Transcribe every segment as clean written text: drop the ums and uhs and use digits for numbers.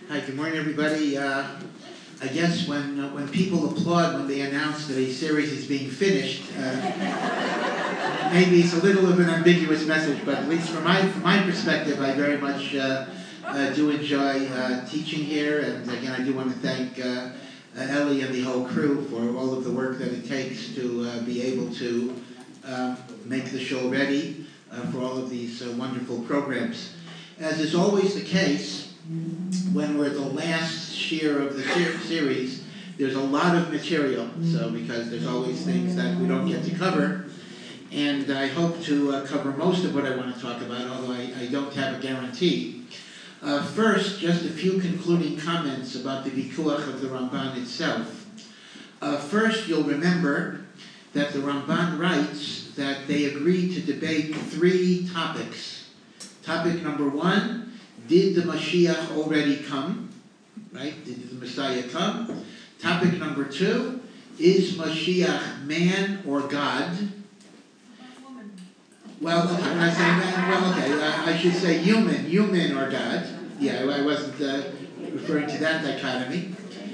Hi, good morning, everybody. I guess when people applaud when they announce that a series is being finished, maybe it's a little of an ambiguous message, but at least from my perspective, I very much do enjoy teaching here. And again, I do want to thank Ellie and the whole crew for all of the work that it takes to be able to make the show ready for all of these wonderful programs. As is always the case, when we're the last share of the series, there's a lot of material, so because there's always things that we don't get to cover, and I hope to cover most of what I want to talk about, although I don't have a guarantee. First, just a few concluding comments about the Vikuach of the Ramban itself. First, you'll remember that the Ramban writes that they agreed to debate three topics. Topic number one, did the Mashiach already come? Right? Did the Messiah come? Topic number two, is Mashiach man or God? Well, okay, when I say man, well, okay, I should say human or God. Yeah, I wasn't referring to that dichotomy.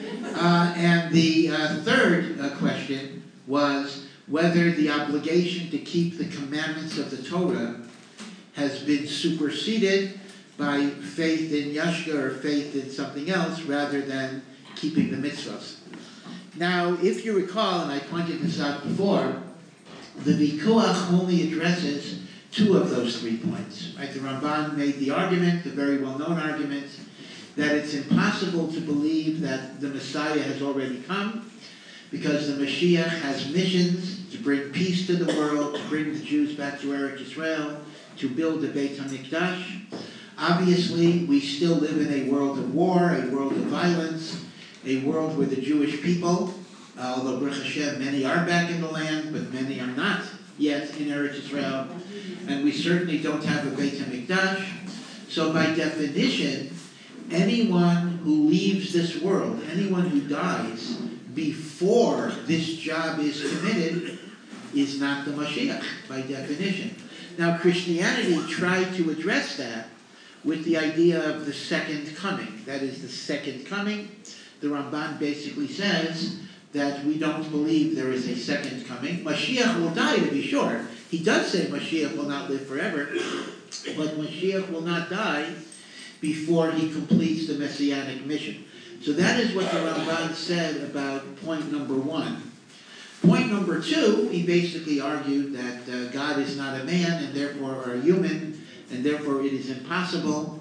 And the third question was whether the obligation to keep the commandments of the Torah has been superseded by faith in Yashka or faith in something else rather than keeping the mitzvahs. Now, if you recall, and I pointed this out before, the Vikuach only addresses two of those 3 points. Right? The Ramban made the argument, the very well-known argument, that it's impossible to believe that the Messiah has already come because the Mashiach has missions to bring peace to the world, to bring the Jews back to Eretz Israel, to build the Beit HaMikdash. Obviously, we still live in a world of war, a world of violence, a world where the Jewish people, although Baruch Hashem, many are back in the land, but many are not yet in Eretz Israel, and we certainly don't have a Beit HaMikdash. So by definition, anyone who leaves this world, anyone who dies before this job is committed, is not the Mashiach, by definition. Now, Christianity tried to address that with the idea of the second coming. That is, the second coming. The Ramban basically says that we don't believe there is a second coming. Mashiach will die, to be sure. He does say Mashiach will not live forever, but Mashiach will not die before he completes the Messianic mission. So that is what the Ramban said about point number one. Point number two, he basically argued that God is not a man and therefore a human, and therefore it is impossible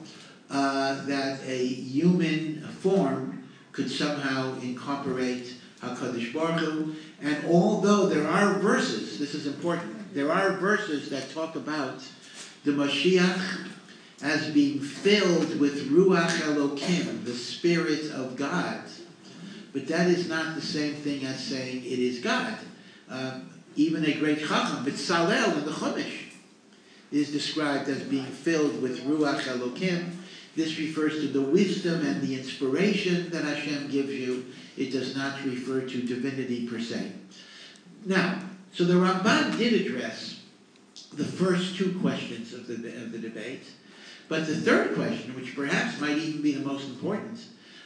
that a human form could somehow incorporate HaKadosh Baruch Hu. And although there are verses, this is important, there are verses that talk about the Mashiach as being filled with Ruach Elokim, the Spirit of God. But that is not the same thing as saying it is God. Even a great Chacham, B'Tzalel in the Chumash, is described as being filled with Ruach Elokim. This refers to the wisdom and the inspiration that Hashem gives you. It does not refer to divinity per se. Now, so the Ramban did address the first two questions of the debate, but the third question, which perhaps might even be the most important,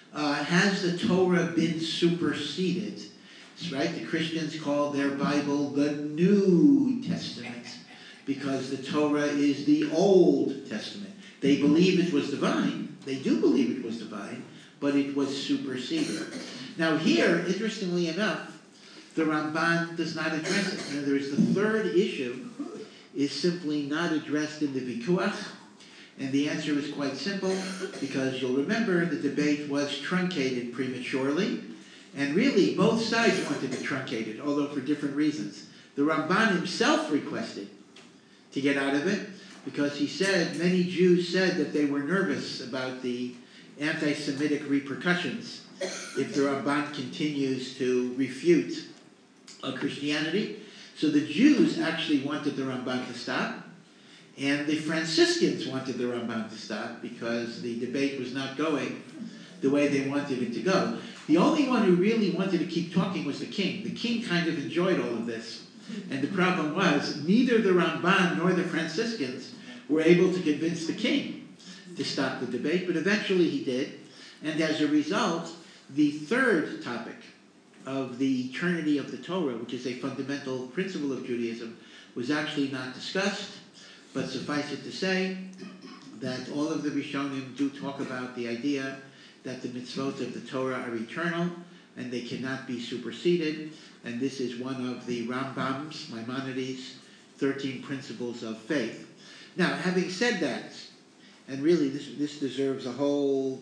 has the Torah been superseded? That's right, the Christians call their Bible the New Testament because the Torah is the Old Testament. They believe it was divine. They do believe it was divine, but it was superseded. Now here, interestingly enough, the Ramban does not address it. In other words, the third issue is simply not addressed in the Vikuach, and the answer is quite simple, because you'll remember the debate was truncated prematurely, and really both sides wanted it truncated, although for different reasons. The Ramban himself requested to get out of it, because he said, many Jews said that they were nervous about the anti-Semitic repercussions if the Ramban continues to refute Christianity. So the Jews actually wanted the Ramban to stop, and the Franciscans wanted the Ramban to stop because the debate was not going the way they wanted it to go. The only one who really wanted to keep talking was the king. The king kind of enjoyed all of this. And the problem was, neither the Ramban nor the Franciscans were able to convince the king to stop the debate, but eventually he did. And as a result, the third topic of the eternity of the Torah, which is a fundamental principle of Judaism, was actually not discussed, but suffice it to say that all of the Rishonim do talk about the idea that the mitzvot of the Torah are eternal and they cannot be superseded, and this is one of the Rambam's, Maimonides' 13 principles of faith. Now, having said that, and really this deserves a whole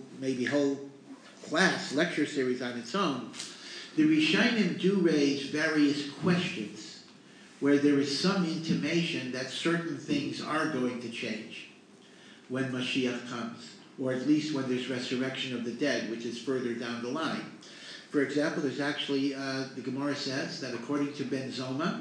class, lecture series on its own, the Rishonim do raise various questions where there is some intimation that certain things are going to change when Mashiach comes, or at least when there's resurrection of the dead, which is further down the line. For example, there's actually, the Gemara says that according to Ben Zoma,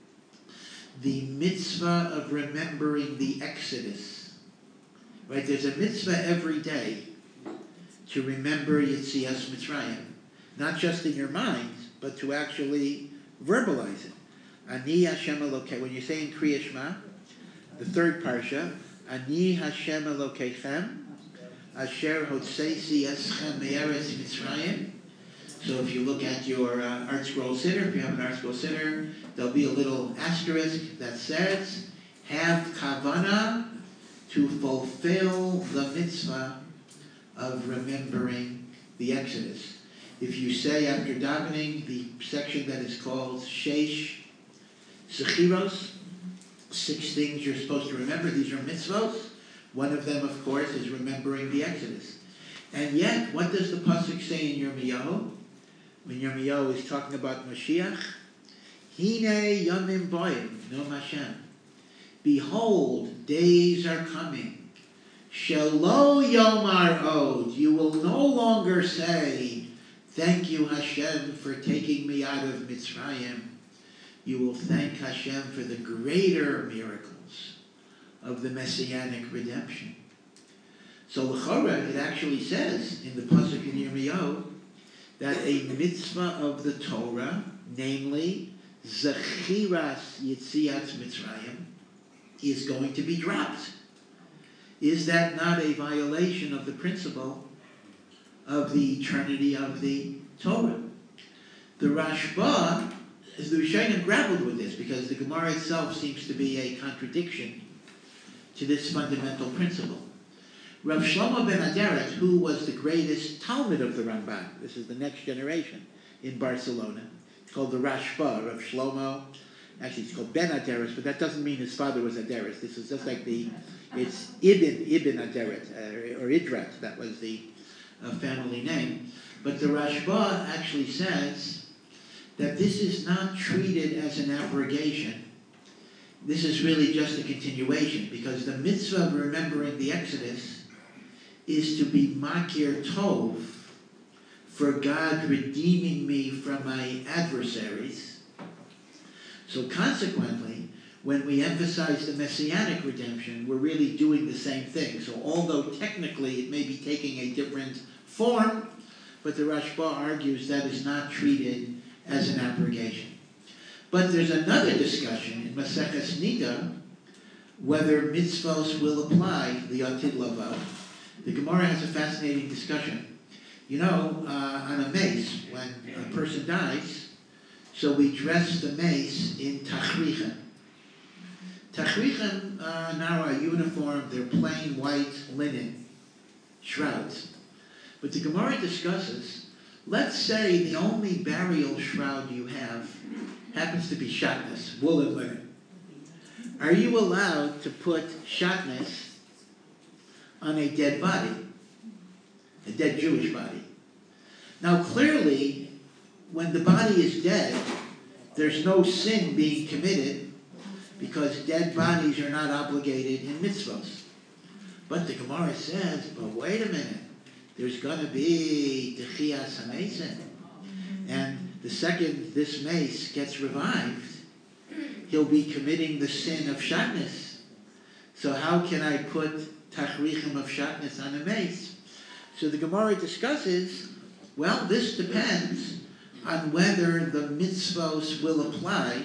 the mitzvah of remembering the Exodus, right? There's a mitzvah every day to remember Yetzias Mitzrayim, not just in your mind, but to actually verbalize it. Ani Hashem Elokei. When you say in Kriya Shema, the third parsha, Ani Hashem Elokeichem, Asher Hotzeisi Eschem Me'eretz Mitzrayim. So if you look at your Art Scroll Siddur, if you have an Art Scroll Siddur, there'll be a little asterisk that says, have kavana to fulfill the mitzvah of remembering the Exodus. If you say after davening the section that is called Sheish Sechiros, 6 things you're supposed to remember, these are mitzvot. One of them, of course, is remembering the Exodus. And yet, what does the pasuk say in Yirmiyahu? When Yirmiyahu is talking about Mashiach, Hine yomim boim, no Hashem. Behold, days are coming. Shelo yomar od. You will no longer say, thank you, Hashem, for taking me out of Mitzrayim. You will thank Hashem for the greater miracles of the Messianic redemption. So l'chora, it actually says in the pasuk in Yirmiyahu that a mitzvah of the Torah, namely Zechiras Yetzias Mitzrayim, is going to be dropped. Is that not a violation of the principle of the eternity of the Torah? The Rashba, as the Rishonim grappled with this, because the Gemara itself seems to be a contradiction to this fundamental principle. Rav Shlomo ben Aderet, who was the greatest Talmud of the Ramban, this is the next generation in Barcelona, it's called the Rashba, Rav Shlomo, actually it's called Ben Aderet, but that doesn't mean his father was Aderet. This is just like it's Ibn Aderet, or Idrat, that was the family name. But the Rashba actually says that this is not treated as an abrogation. This is really just a continuation, because the mitzvah of remembering the Exodus is to be makir tov, for God redeeming me from my adversaries. So consequently, when we emphasize the Messianic redemption, we're really doing the same thing. So although technically it may be taking a different form, but the Rashba argues that is not treated as an abrogation. But there's another discussion in Maseches Nida whether mitzvos will apply li'atid lavo. The Gemara has a fascinating discussion. You know, on a mace, when a person dies, so we dress the mace in tachrichem. Tachrichem now are uniform, they're plain white linen shrouds. But the Gemara discusses, let's say the only burial shroud you have happens to be shatnez, wool and linen. Are you allowed to put shatnez on a dead body, a dead Jewish body? Now clearly, when the body is dead, there's no sin being committed because dead bodies are not obligated in mitzvahs. But the Gemara says, but wait a minute, there's going to be Techiyas HaMesim. And the second this mace gets revived, he'll be committing the sin of shatnez. So how can I put tachrichem of shatnez on a mace? So the Gemara discusses, well, this depends on whether the mitzvos will apply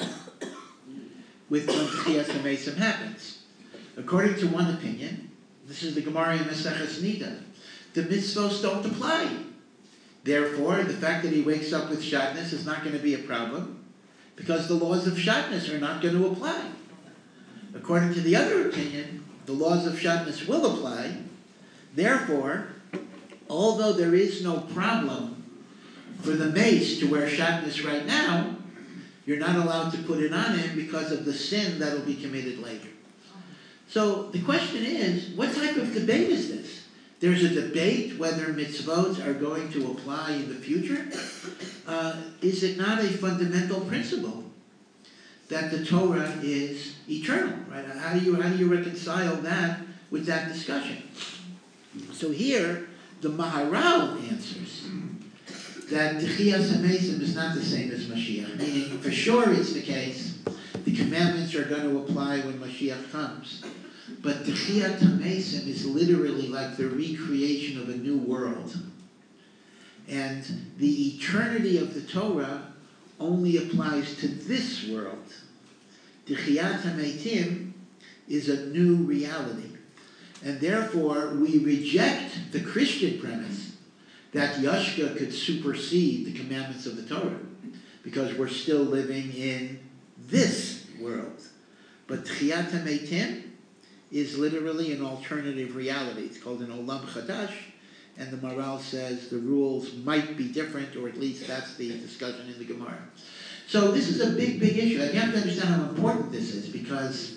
with when Techiyas HaMesim happens. According to one opinion, this is the Gemara in Maseches Nida, the mitzvos don't apply. Therefore, the fact that he wakes up with shatnez is not going to be a problem, because the laws of shatnez are not going to apply. According to the other opinion, the laws of shatnez will apply. Therefore, although there is no problem for the mace to wear shatnez right now, you're not allowed to put it on him because of the sin that will be committed later. So the question is, what type of debate is this? There's a debate whether mitzvot are going to apply in the future. Is it not a fundamental principle that the Torah is eternal? Right? How do you reconcile that with that discussion? So here, the Maharal answers that Techiyas HaMesim is not the same as Mashiach. Meaning, for sure it's the case, the commandments are going to apply when Mashiach comes. But Techiyat HaMesim is literally like the recreation of a new world. And the eternity of the Torah only applies to this world. Techiyat HaMeitim is a new reality. And therefore, we reject the Christian premise that Yashka could supersede the commandments of the Torah, because we're still living in this world. But Techiyat HaMeitim is literally an alternative reality. It's called an Olam Chadash, and the Maharal says the rules might be different, or at least that's the discussion in the Gemara. So this is a big, big issue. And you have to understand how important this is, because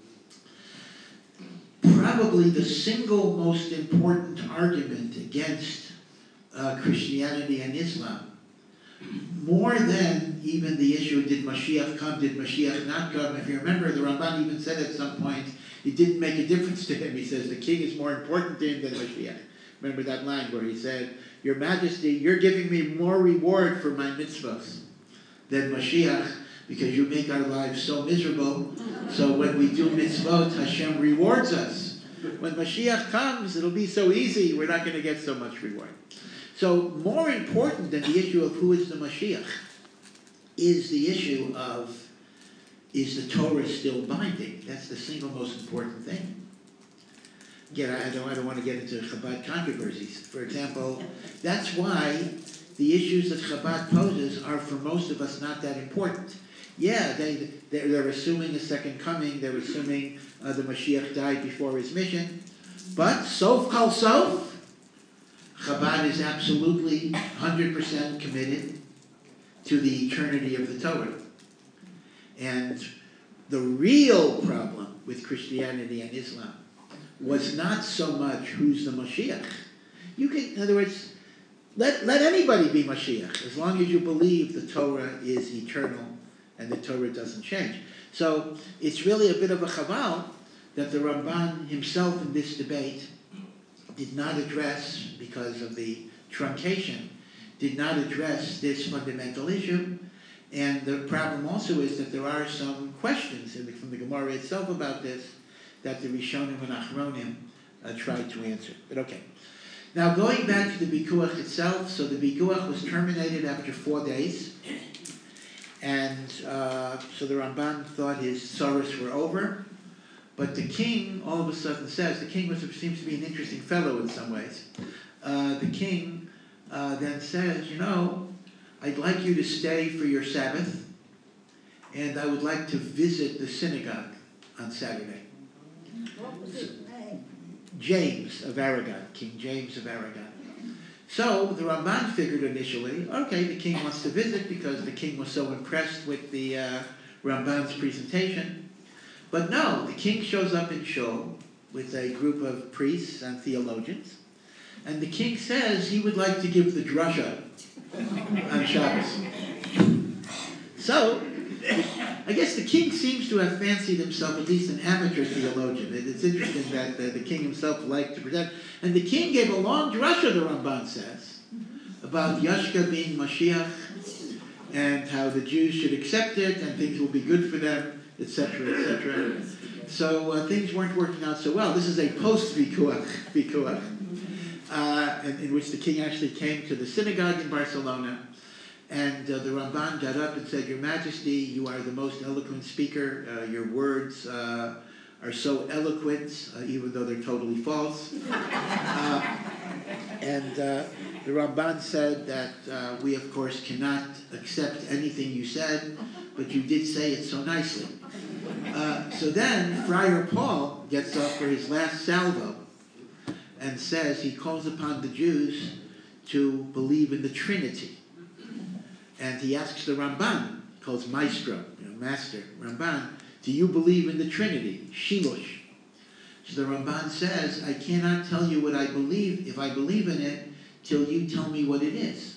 probably the single most important argument against Christianity and Islam, more than even the issue, did Mashiach come, did Mashiach not come? If you remember, the Ramban even said at some point, it didn't make a difference to him. He says, the king is more important to him than Mashiach. Remember that line where he said, Your Majesty, you're giving me more reward for my mitzvahs than Mashiach, because you make our lives so miserable. So when we do mitzvot, Hashem rewards us. When Mashiach comes, it'll be so easy, we're not going to get so much reward. So more important than the issue of who is the Mashiach is the issue of, is the Torah still binding? That's the single most important thing. Again, I don't want to get into Chabad controversies. For example, that's why the issues that Chabad poses are for most of us not that important. Yeah, they're assuming a second coming. They're assuming the Mashiach died before his mission. But sof kol sof, Chabad is absolutely 100% committed to the eternity of the Torah. And the real problem with Christianity and Islam was not so much who's the Mashiach. You can, in other words, let anybody be Mashiach, as long as you believe the Torah is eternal and the Torah doesn't change. So it's really a bit of a chaval that the Ramban himself in this debate did not address, because of the truncation, did not address this fundamental issue. And the problem also is that there are some questions from the Gemara itself about this that the Rishonim and Achronim tried to answer. But okay. Now going back to the Bikuach itself, so the Bikuach was terminated after 4 days. And so the Ramban thought his sorrows were over. But the king all of a sudden says, the king seems to be an interesting fellow in some ways. The king then says, I'd like you to stay for your Sabbath, and I would like to visit the synagogue on Saturday. What was his name? James of Aragon, King James of Aragon. So the Ramban figured initially, okay, the king wants to visit because the king was so impressed with the Ramban's presentation. But no, the king shows up in Shul with a group of priests and theologians, and the king says he would like to give the drasha on Shabbos. So, I guess the king seems to have fancied himself at least an amateur theologian. It's interesting that the king himself liked to present. And the king gave a long drasha, the Ramban says, about Yashka being Mashiach, and how the Jews should accept it, and things will be good for them, etc., etc. So things weren't working out so well. This is a post-Vikuach, in which the king actually came to the synagogue in Barcelona, and the Ramban got up and said, Your Majesty, you are the most eloquent speaker. Your words are so eloquent, even though they're totally false. And the Ramban said that we, of course, cannot accept anything you said, but you did say it so nicely. So then Friar Paul gets up for his last salvo and says he calls upon the Jews to believe in the Trinity. And he asks the Ramban, he calls Maestro, Master, Ramban, do you believe in the Trinity? Shilosh. So the Ramban says, I cannot tell you what I believe, if I believe in it, till you tell me what it is.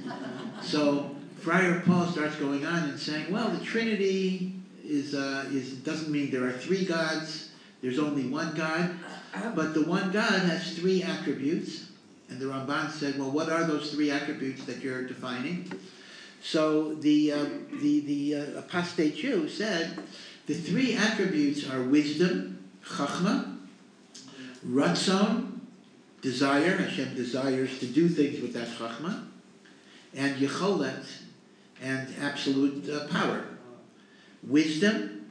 So Friar Paul starts going on and saying, well, the Trinity doesn't mean there are three gods, there's only one God, but the one God has three attributes. And the Ramban said, well, what are those three attributes that you're defining? So the apostate Jew said, the three attributes are wisdom, chachma, ratzon, desire, Hashem desires to do things with that chachma, and yecholet, and absolute power. Wisdom,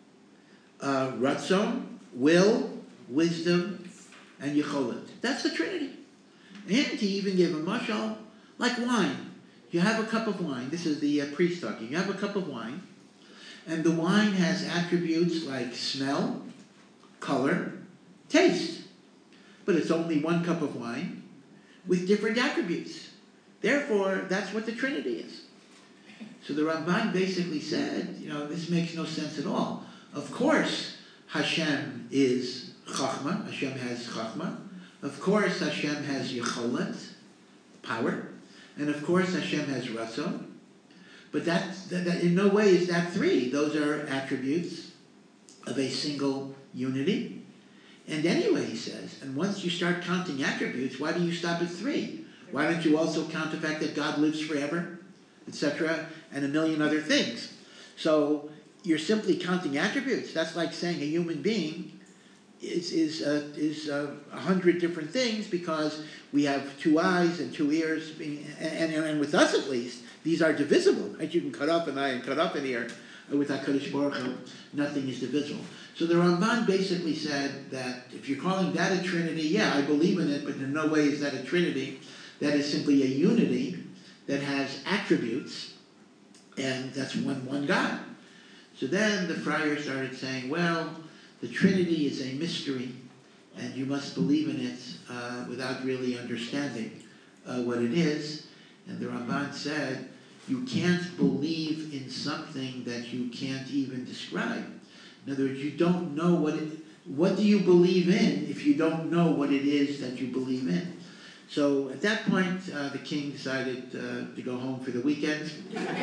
ratzon, will, wisdom, and yecholet. That's the Trinity. And he even gave a mashal like wine. You have a cup of wine. This is the priest talking. You have a cup of wine, and the wine has attributes like smell, color, taste. But it's only one cup of wine with different attributes. Therefore, that's what the Trinity is. So the Ramban basically said, this makes no sense at all. Of course, Hashem is Chachma. Hashem has Chachma. Of course, Hashem has Yecholet, power. And of course, Hashem has Ratzon. But that in no way is that three. Those are attributes of a single unity. And anyway, he says, and once you start counting attributes, why do you stop at three? Why don't you also count the fact that God lives forever, etc., and a million other things? So you're simply counting attributes. That's like saying a human being is 100 different things because we have 2 eyes and 2 ears, and with us at least, these are divisible. Right? You can cut off an eye and cut off an ear. With HaKadosh Baruch Hu, nothing is divisible. So the Ramban basically said that if you're calling that a Trinity, yeah, I believe in it, but in no way is that a Trinity. That is simply a unity that has attributes, and that's one God. So then the friar started saying, well, the Trinity is a mystery, and you must believe in it without really understanding what it is. And the Ramban said, you can't believe in something that you can't even describe. In other words, you don't know what do you believe in if you don't know what it is that you believe in? So at that point, the king decided to go home for the weekend.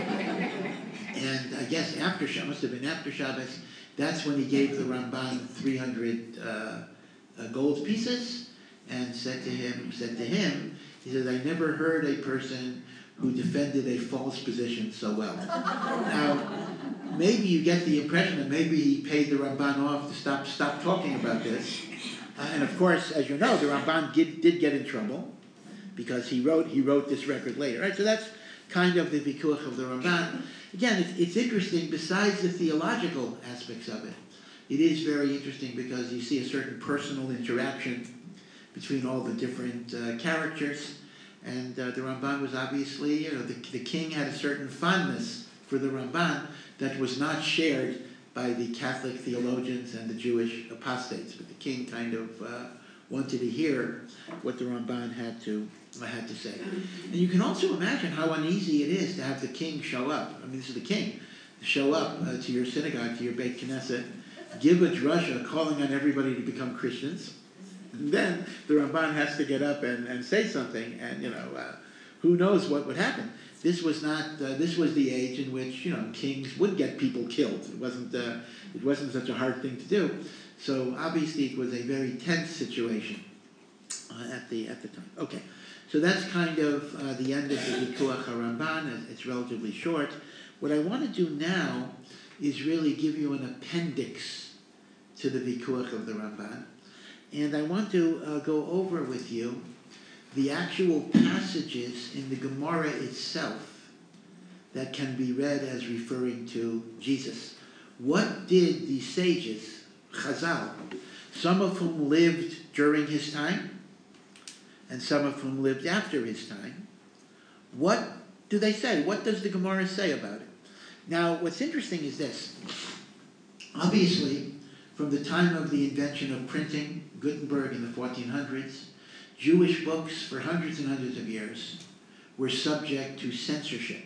And I guess must have been after Shabbos, that's when he gave the Ramban 300 gold pieces and said to him, he says, I never heard a person who defended a false position so well. Now, maybe you get the impression that maybe he paid the Ramban off to stop talking about this. And of course, as you know, the Ramban did get in trouble because he wrote this record later. Right? So that's kind of the vikuach of the Ramban. Again, it's interesting, besides the theological aspects of it. It is very interesting because you see a certain personal interaction between all the different characters. And the Ramban was obviously, the king had a certain fondness for the Ramban that was not shared by the Catholic theologians and the Jewish apostates. But the king kind of wanted to hear what the Ramban had to say. And you can also imagine how uneasy it is to have the king show up. I mean, this is the king. Show up to your synagogue, to your Beit Knesset, give a drasha calling on everybody to become Christians. And then the Ramban has to get up and say something, and who knows what would happen. This was not. This was the age in which kings would get people killed. It wasn't such a hard thing to do. So obviously it was a very tense situation at the time. Okay, so that's kind of the end of the Vikuach HaRamban. It's relatively short. What I want to do now is really give you an appendix to the Vikuach of the Ramban. And I want to go over with you the actual passages in the Gemara itself that can be read as referring to Jesus. What did the sages, Chazal, some of whom lived during his time, and some of whom lived after his time. What do they say? What does the Gemara say about it? Now, what's interesting is this. Obviously, from the time of the invention of printing, Gutenberg in the 1400s, Jewish books for hundreds and hundreds of years were subject to censorship,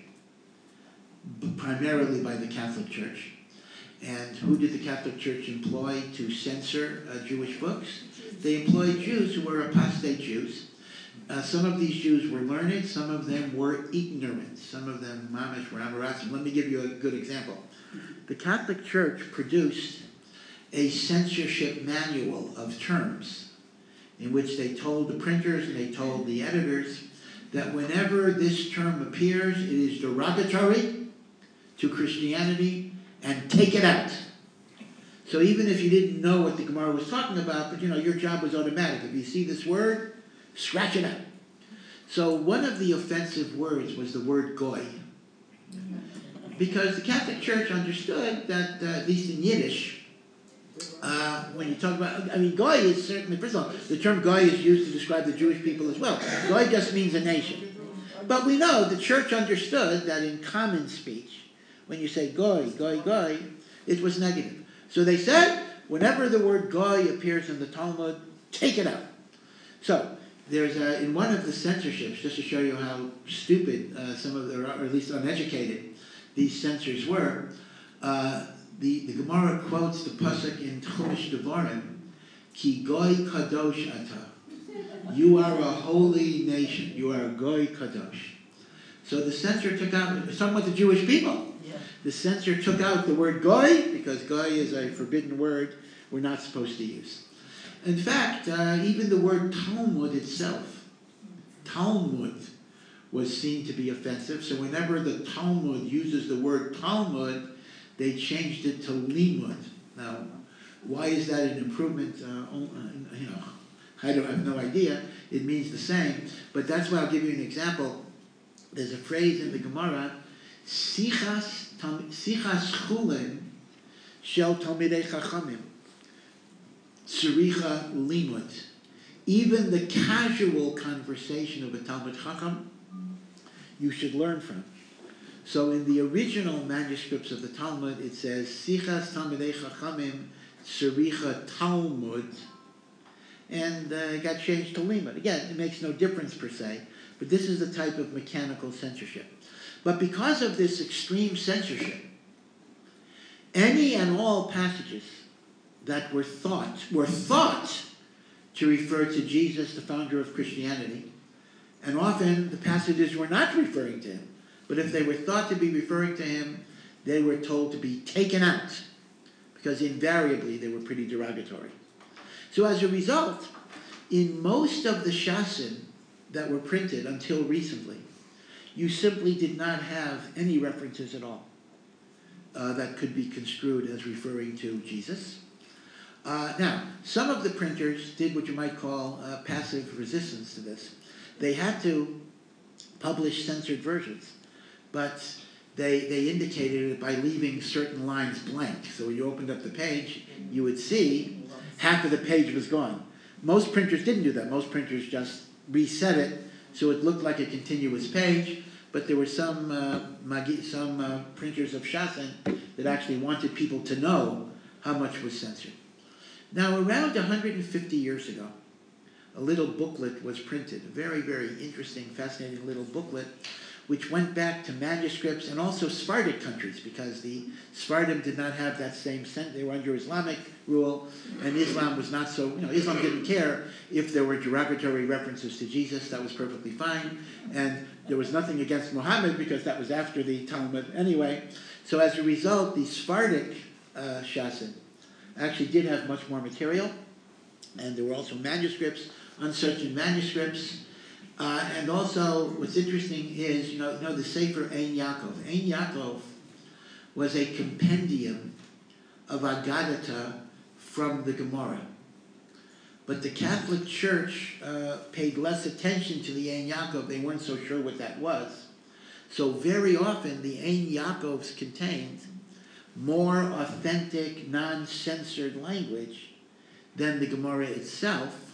primarily by the Catholic Church. And who did the Catholic Church employ to censor Jewish books? They employed Jews who were apostate Jews. Some of these Jews were learned, some of them were ignorant, some of them mamish were amorasim. Let me give you a good example. The Catholic Church produced a censorship manual of terms in which they told the printers and they told the editors that whenever this term appears, it is derogatory to Christianity and take it out. So even if you didn't know what the Gemara was talking about, but your job was automatic. If you see this word, scratch it out. So one of the offensive words was the word goy. Because the Catholic Church understood that, at least in Yiddish, when you talk about, goy is certainly, first of all, the term goy is used to describe the Jewish people as well. Goy just means a nation. But we know the Church understood that in common speech, when you say goy, goy, goy, it was negative. So they said, whenever the word goy appears in the Talmud, take it out. So, there's in one of the censorships, just to show you how stupid some of the, or at least uneducated, these censors were, the Gemara quotes the pasuk in Chumash Devarim, Ki goy kadosh ata. You are a holy nation. You are a goy kadosh. So the censor took out, talking about the Jewish people. Yeah. The censor took out the word goy, because goy is a forbidden word we're not supposed to use. In fact, even the word Talmud itself, Talmud, was seen to be offensive. So whenever the Talmud uses the word Talmud, they changed it to limud. Now, why is that an improvement? I have no idea. It means the same. But that's why I'll give you an example. There's a phrase in the Gemara, Sichas chulin shel talmidei chachamim. Tzricha limud. Even the casual conversation of a Talmud Chacham, you should learn from. So in the original manuscripts of the Talmud, it says, Sichas Talmidei Chachamim Tzricha Talmud, and it got changed to limud. Again, it makes no difference per se, but this is the type of mechanical censorship. But because of this extreme censorship, any and all passages that were thought to refer to Jesus, the founder of Christianity, and often the passages were not referring to him, but if they were thought to be referring to him, they were told to be taken out, because invariably they were pretty derogatory. So as a result, in most of the shasin that were printed until recently, you simply did not have any references at all that could be construed as referring to Jesus. Now, some of the printers did what you might call passive resistance to this. They had to publish censored versions, but they indicated it by leaving certain lines blank. So when you opened up the page, you would see half of the page was gone. Most printers didn't do that. Most printers just reset it so it looked like a continuous page, but there were some printers of Shasin that actually wanted people to know how much was censored. Now, around 150 years ago, a little booklet was printed, a very, very interesting, fascinating little booklet, which went back to manuscripts and also Sephardic countries, because the Sephardim did not have that same sense. They were under Islamic rule, and Islam was not so, Islam didn't care if there were derogatory references to Jesus. That was perfectly fine. And there was nothing against Muhammad, because that was after the Talmud anyway. So as a result, the Sephardic Shasin actually did have much more material, and there were also manuscripts, uncertain manuscripts. And also, what's interesting is, the Sefer Ein Yaakov. Ein Yaakov was a compendium of Agadata from the Gemara. But the Catholic Church paid less attention to the Ein Yaakov. They weren't so sure what that was. So very often, the Ein Yaakovs contained more authentic, non-censored language than the Gemara itself.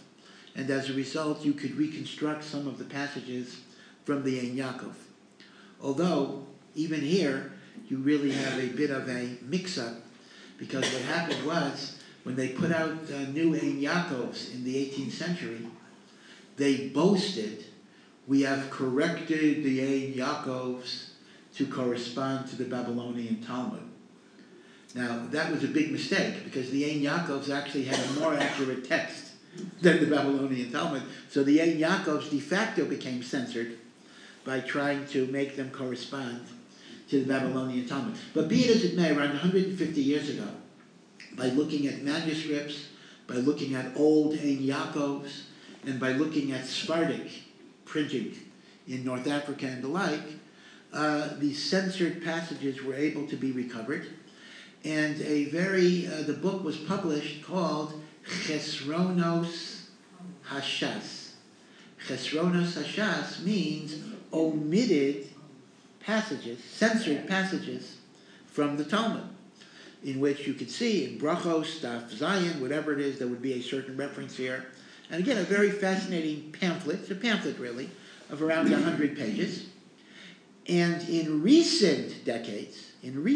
and as a result, you could reconstruct some of the passages from the Ein Yaakov. Although, even here, you really have a bit of a mix-up, because what happened was, when they put out new Ein Yaakovs in the 18th century, they boasted, we have corrected the Ein Yaakovs to correspond to the Babylonian Talmud. Now, that was a big mistake, because the Ein Yaakovs actually had a more accurate text than the Babylonian Talmud. So the Ein Yaakovs de facto became censored by trying to make them correspond to the Babylonian Talmud. But be it as it may, around 150 years ago, by looking at manuscripts, by looking at old Ein Yaakovs, and by looking at Sephardic printing in North Africa and the like, these censored passages were able to be recovered. And the book was published called Chesronos Hashas. Chesronos Hashas means omitted passages, censored passages from the Talmud, in which you could see in Brachos, Daf Zayin, whatever it is, there would be a certain reference here. And again, a very fascinating pamphlet, it's a pamphlet really, of around 100 pages. And in recent decades,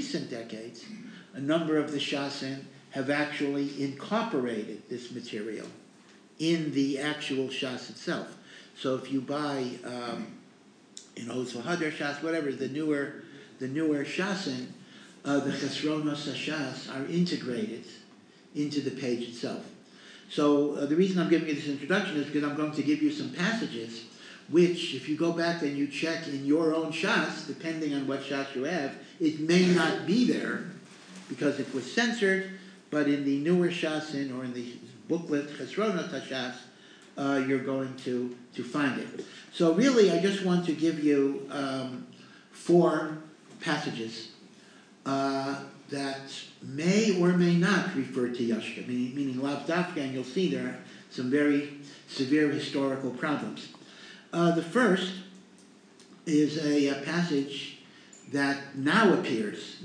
a number of the Shasin have actually incorporated this material in the actual Shas itself. So if you buy, Oz V'Hadar Shas, whatever, the newer Shasin, the Chesronos Hashas are integrated into the page itself. So the reason I'm giving you this introduction is because I'm going to give you some passages which, if you go back and you check in your own Shas, depending on what Shas you have, it may not be there because it was censored, but in the newer Shasin or in the booklet Chesronot Hashas, you're going to find it. So really, I just want to give you 4 passages that may or may not refer to Yashka, meaning Lav Dafka, and you'll see there are some very severe historical problems. The first is a passage that now appears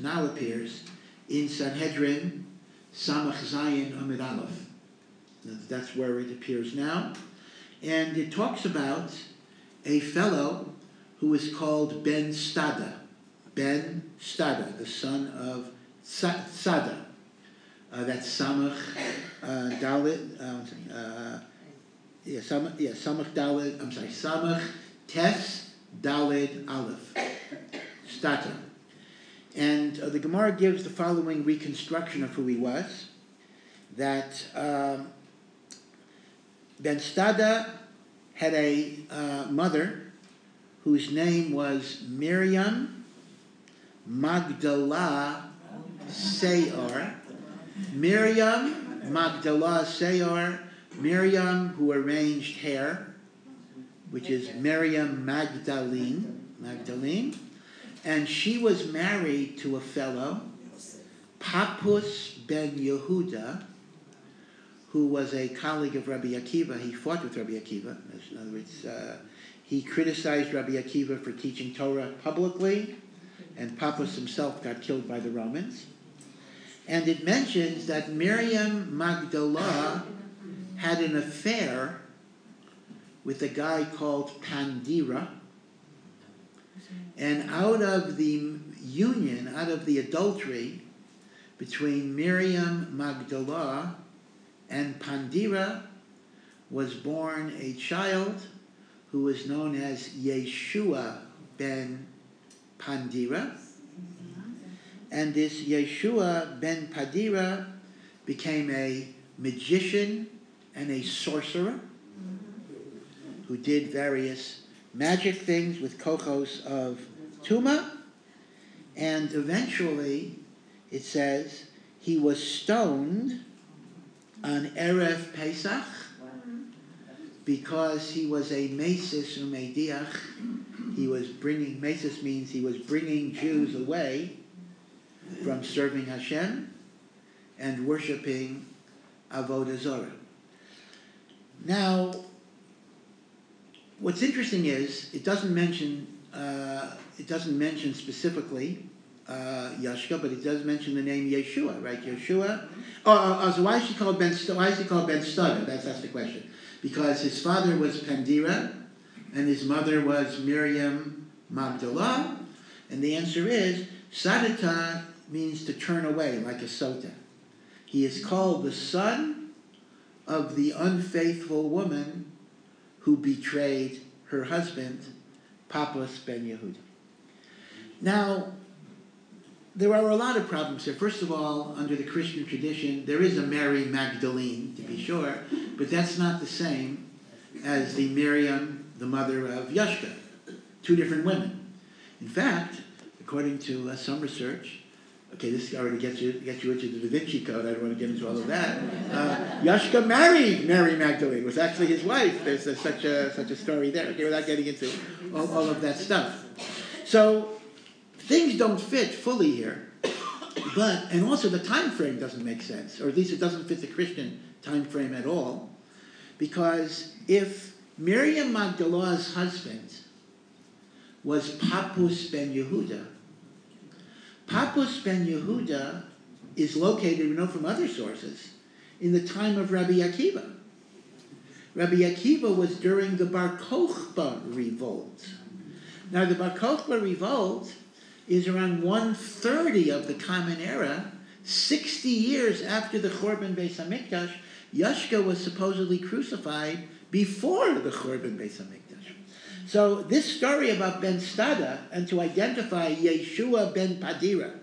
in Sanhedrin Samach Zayin Amid Aleph. That's where it appears now. And it talks about a fellow who is called Ben Stada. Ben Stada, the son of Sada. That's Samach Dalet. Samach Dalet. I'm sorry, Samach Tes Dalet Aleph. Stata. And the Gemara gives the following reconstruction of who he was. That Ben Stada had a mother whose name was Miriam Magdala Seor. Miriam Magdala Seor, Miriam who arranged hair, which is Miriam Magdalene, and she was married to a fellow, Papus ben Yehuda, who was a colleague of Rabbi Akiva. He fought with Rabbi Akiva. In other words, he criticized Rabbi Akiva for teaching Torah publicly, and Papus himself got killed by the Romans. And it mentions that Miriam Magdala had an affair with a guy called Pandira, and out of the union, out of the adultery between Miriam Magdala and Pandira was born a child who was known as Yeshua ben Pandira. And this Yeshua ben Pandira became a magician and a sorcerer who did various magic things with kochos of Tuma. And eventually, it says, he was stoned on Erev Pesach because he was a Mesis Umediach. He was bringing, Mesis means he was bringing Jews away from serving Hashem and worshiping Avodah Zorah. Now, what's interesting is it doesn't mention specifically Yashka, but it does mention the name Yeshua, right? Yeshua. So why is he called Ben Stada? That's the question. because his father was Pandira and his mother was Miriam Magdala. And the answer is, Sadata means to turn away, like a sota. He is called the son of the unfaithful woman who betrayed her husband, Pappus ben Yehuda. Now, there are a lot of problems here. First of all, under the Christian tradition, there is a Mary Magdalene, to be sure, but that's not the same as the Miriam, the mother of Yashka. Two different women. In fact, according to some research, okay, this already gets you into the Da Vinci Code. I don't want to get into all of that. Yashka married Mary Magdalene, was actually his wife. There's such a story there. Okay, without getting into all of that stuff. So things don't fit fully here, and also the time frame doesn't make sense, or at least it doesn't fit the Christian time frame at all, because if Miriam Magdala's husband was Pappus ben Yehuda, Pappus ben Yehuda is located, we know from other sources, in the time of Rabbi Akiva. Rabbi Akiva was during the Bar Kokhba revolt. Now the Bar Kokhba revolt is around 130 of the Common Era, 60 years after the Churban Beis HaMikdash. Yashka was supposedly crucified before the Churban Beis HaMikdash. So this story about Ben Stada, and to identify Yeshua ben Pandira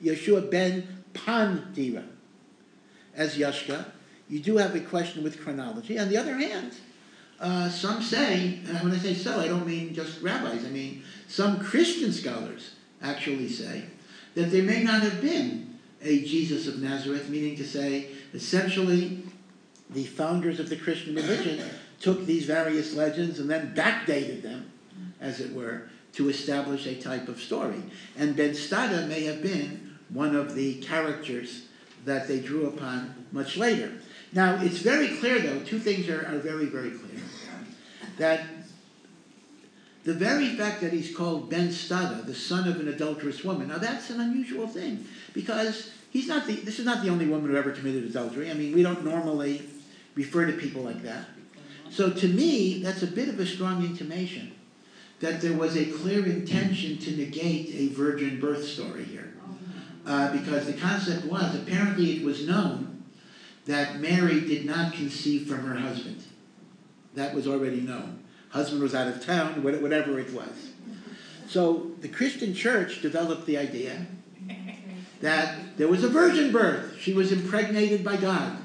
as Yashka, you do have a question with chronology. On the other hand, some say, and when I say so, I don't mean just rabbis, I mean some Christian scholars actually say that there may not have been a Jesus of Nazareth, meaning to say, essentially, the founders of the Christian religion took these various legends and then backdated them, as it were, to establish a type of story. And Ben Stada may have been one of the characters that they drew upon much later. Now, it's very clear, though, two things are very, very clear. That the very fact that he's called Ben Stada, the son of an adulterous woman, now that's an unusual thing, because this is not the only woman who ever committed adultery. I mean, we don't normally refer to people like that. So to me, that's a bit of a strong intimation that there was a clear intention to negate a virgin birth story here. Because the concept was, apparently it was known that Mary did not conceive from her husband. That was already known. Husband was out of town, whatever it was. So the Christian church developed the idea that there was a virgin birth. She was impregnated by God.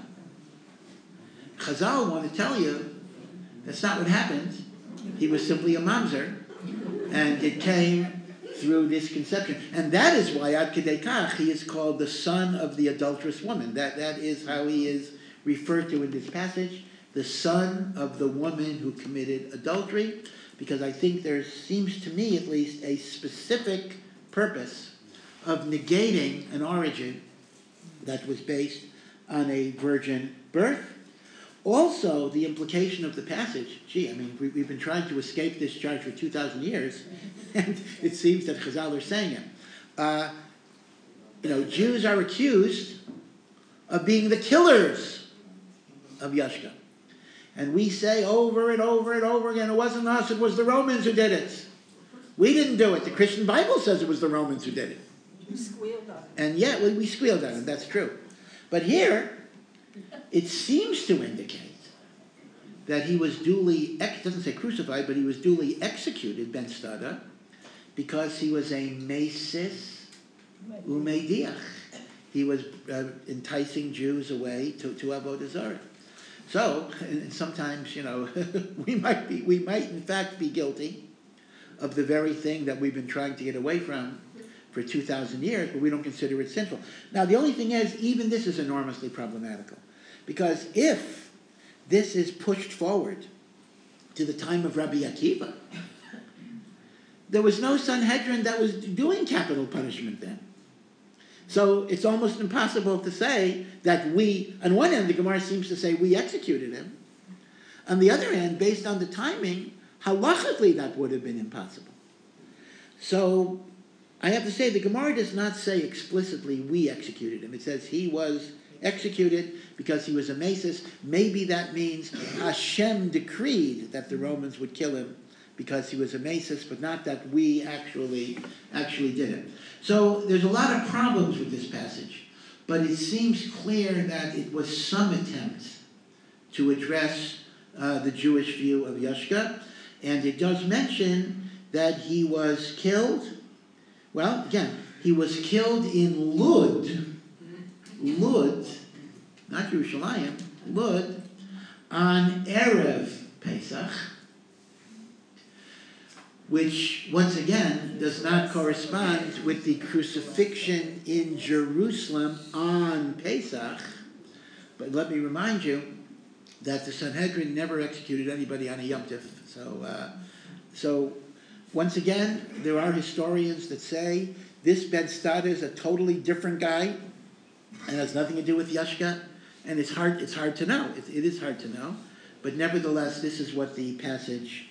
Chazal want to tell you that's not what happened. He was simply a mamzer, and it came through this conception. And that is why Ad Kedei Kach, he is called the son of the adulterous woman. That is how he is referred to in this passage, the son of the woman who committed adultery, because I think there seems to me at least a specific purpose of negating an origin that was based on a virgin birth. Also, the implication of the passage, we've been trying to escape this charge for 2,000 years, and it seems that Chazal are saying it. Jews are accused of being the killers of Yashka. And we say over and over and over again, it wasn't us, it was the Romans who did it. We didn't do it. The Christian Bible says it was the Romans who did it. You squealed on it. And yet, we squealed on it, that's true. But here, it seems to indicate that he was duly, doesn't say crucified, but he was duly executed, Ben Stada, because he was a mesis umediach. He was enticing Jews away to Avodah Zarah. So, and sometimes, we might in fact be guilty of the very thing that we've been trying to get away from for 2,000 years, but we don't consider it sinful. Now, the only thing is, even this is enormously problematical. Because if this is pushed forward to the time of Rabbi Akiva, there was no Sanhedrin that was doing capital punishment then. So it's almost impossible to say that on one hand, the Gemara seems to say we executed him. On the other hand, based on the timing, halachically that would have been impossible. So I have to say, the Gemara does not say explicitly we executed him. It says he was executed because he was a masus. Maybe that means Hashem decreed that the Romans would kill him because he was a masus, but not that we actually did it. So there's a lot of problems with this passage, but it seems clear that it was some attempt to address the Jewish view of Yashka, and it does mention that he was killed. Well, again, he was killed in Lud, not Yerushalayim, Lud, on Erev Pesach, which, once again, does not correspond with the crucifixion in Jerusalem on Pesach. But let me remind you that the Sanhedrin never executed anybody on a Yom Tif. So once again, there are historians that say this Ben Stada is a totally different guy and has nothing to do with Yashka, and it's hard to know. It is hard to know, but nevertheless, this is what the passage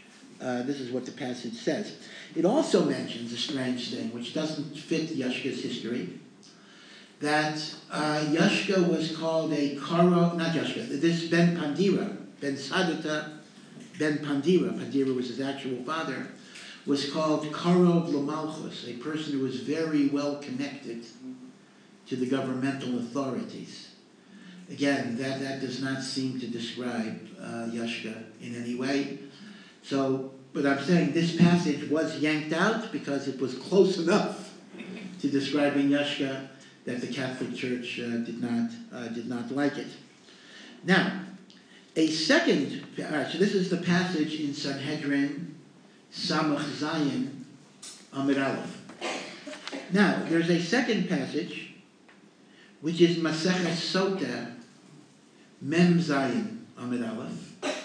says. It also mentions a strange thing, which doesn't fit Yashka's history, that Yashka was called a Karo, not Yashka, this Ben Pandira, Ben Sadata, Ben Pandira was his actual father, was called Karov Lamalchus, a person who was very well connected to the governmental authorities. Again, that does not seem to describe Yashka in any way. So, but I'm saying this passage was yanked out because it was close enough to describing Yashka that the Catholic Church did not like it. Now, a second, so this is the passage in Sanhedrin Samach Zayin Amid Aleph. Now, there's a second passage, which is Masechet Sota Mem Zayin Amid Aleph.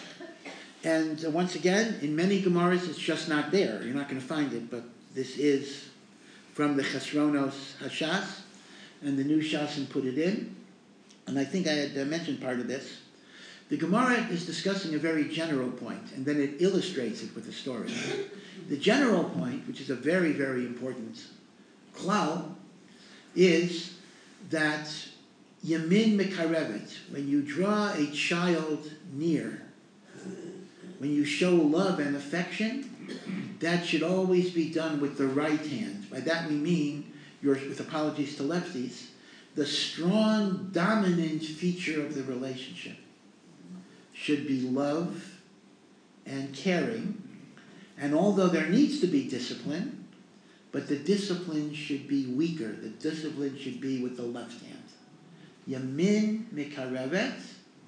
And once again, in many Gemaras, it's just not there. You're not going to find it, but this is from the Chesronos Hashas, and the new Shasim put it in. And I think I had mentioned part of this. The Gemara is discussing a very general point, and then it illustrates it with a story. The general point, which is a very, very important klal, is that Yamin Mekarevet, when you draw a child near, when you show love and affection, that should always be done with the right hand. By that we mean, with apologies to lefties, the strong, dominant feature of the relationship should be love and caring. And although there needs to be discipline, but the discipline should be weaker. The discipline should be with the left hand. Yamin mikarevet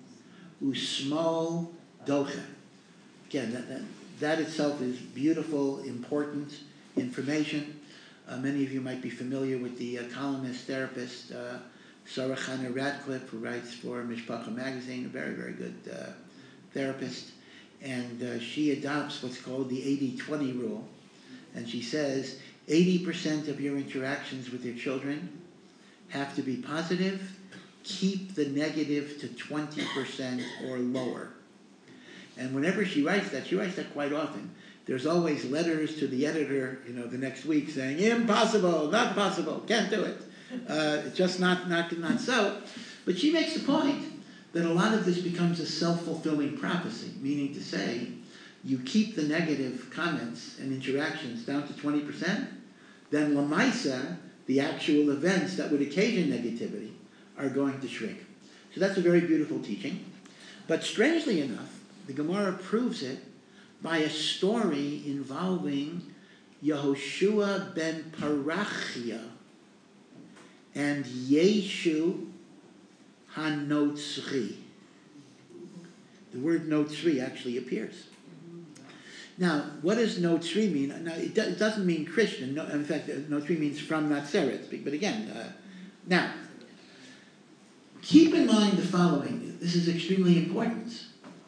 usmol docha. Again, that itself is beautiful, important information. Many of you might be familiar with the columnist, therapist, Sarah Chana Radcliffe, who writes for Mishpacha magazine, a very, very good therapist. And she adopts what's called the 80-20 rule. And she says 80% of your interactions with your children have to be positive. Keep the negative to 20% or lower. And whenever she writes that quite often. There's always letters to the editor, the next week saying, impossible, not possible, can't do it. It's just not so. But she makes the point that a lot of this becomes a self-fulfilling prophecy, meaning to say, you keep the negative comments and interactions down to 20%, then Lamaisa, the actual events that would occasion negativity, are going to shrink. So that's a very beautiful teaching. But strangely enough, the Gemara proves it by a story involving Yehoshua ben Parachia and Yeshu HaNotzri. The word Notzri actually appears. Now, what does Notzri mean? Now, it doesn't mean Christian. No, in fact, Notzri means from Nazareth. But again, now, keep in mind the following. This is extremely important.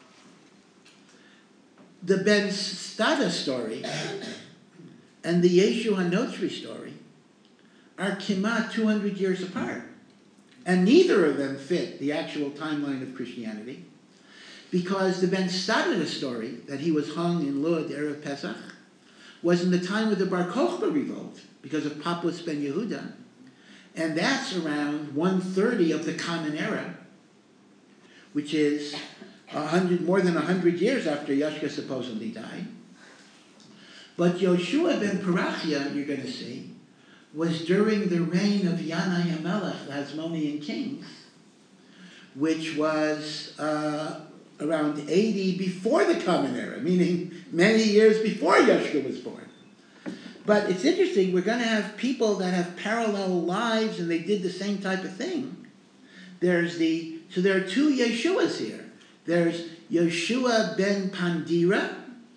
The Ben Stada story and the Yeshu HaNotzri story are Kimat 200 years apart. And neither of them fit the actual timeline of Christianity, because the Ben Stada story, that he was hung in Lod, Erev Pesach, was in the time of the Bar Kokhba revolt, because of Pappus ben Yehuda. And that's around 130 of the Common Era, which is more than 100 years after Yashka supposedly died. But Yoshua ben Parachia, you're going to see, was during the reign of Yanai HaMelech, the Hasmonean kings, which was around 80 before the Common Era, meaning many years before Yashka was born. But it's interesting, we're going to have people that have parallel lives and they did the same type of thing. So there are two Yeshuas here. There's Yeshua ben Pandira,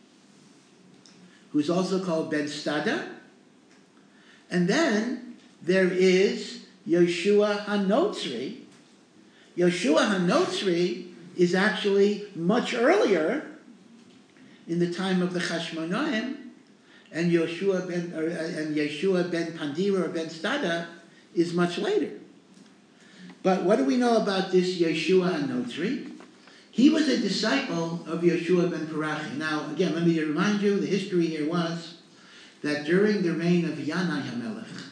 who's also called ben Stada. And then there is Yeshua HaNotzri. Yeshua HaNotzri is actually much earlier in the time of the Chashmonaim, and Yeshua ben Pandira or ben Stada is much later. But what do we know about this Yeshua HaNotzri? He was a disciple of Yeshua ben Parachia. Now, again, let me remind you, the history here was that during the reign of Yanai HaMelech,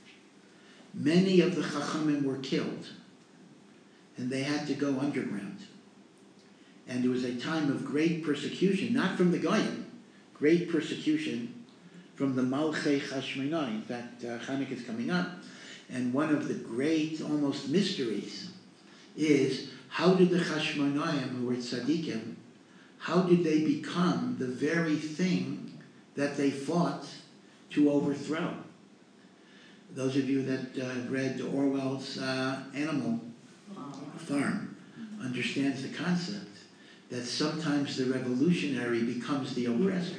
many of the Chachamim were killed, and they had to go underground. And there was a time of great persecution, not from the Goyim, great persecution from the Malchei Chashmonai. In fact, Chanukah is coming up, and one of the great, almost mysteries, is how did the Chashmonaim, who were tzaddikim, how did they become the very thing that they fought to overthrow? Those of you that read Orwell's Animal Farm understands the concept that sometimes the revolutionary becomes the oppressor.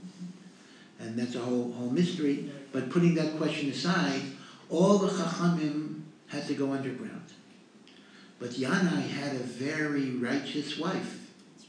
And that's a whole mystery. But putting that question aside, all the Chachamim had to go underground. But Yanai had a very righteous wife,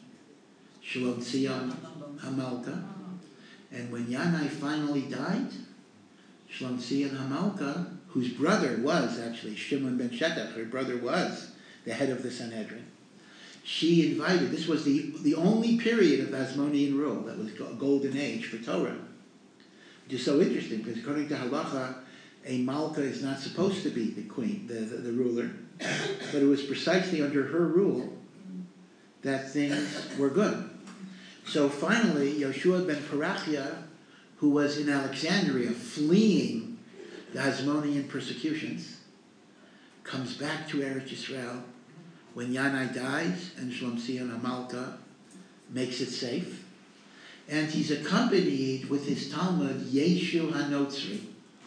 Shalomtzia HaMalka. And when Yanai finally died, Shalomtzia HaMalka, whose brother was actually Shimon ben Shetach, her brother was the head of the Sanhedrin, she invited, this was the only period of Hasmonean rule that was a golden age for Torah. Which is so interesting, because according to Halacha, a Malka is not supposed to be the queen, the ruler, but it was precisely under her rule that things were good. So finally, Yoshua ben Parachia, who was in Alexandria fleeing the Hasmonean persecutions, comes back to Eretz Yisrael when Yanai dies and Shalomtzia HaMalka makes it safe. And he's accompanied with his Talmud, Yeshu HaNotzri,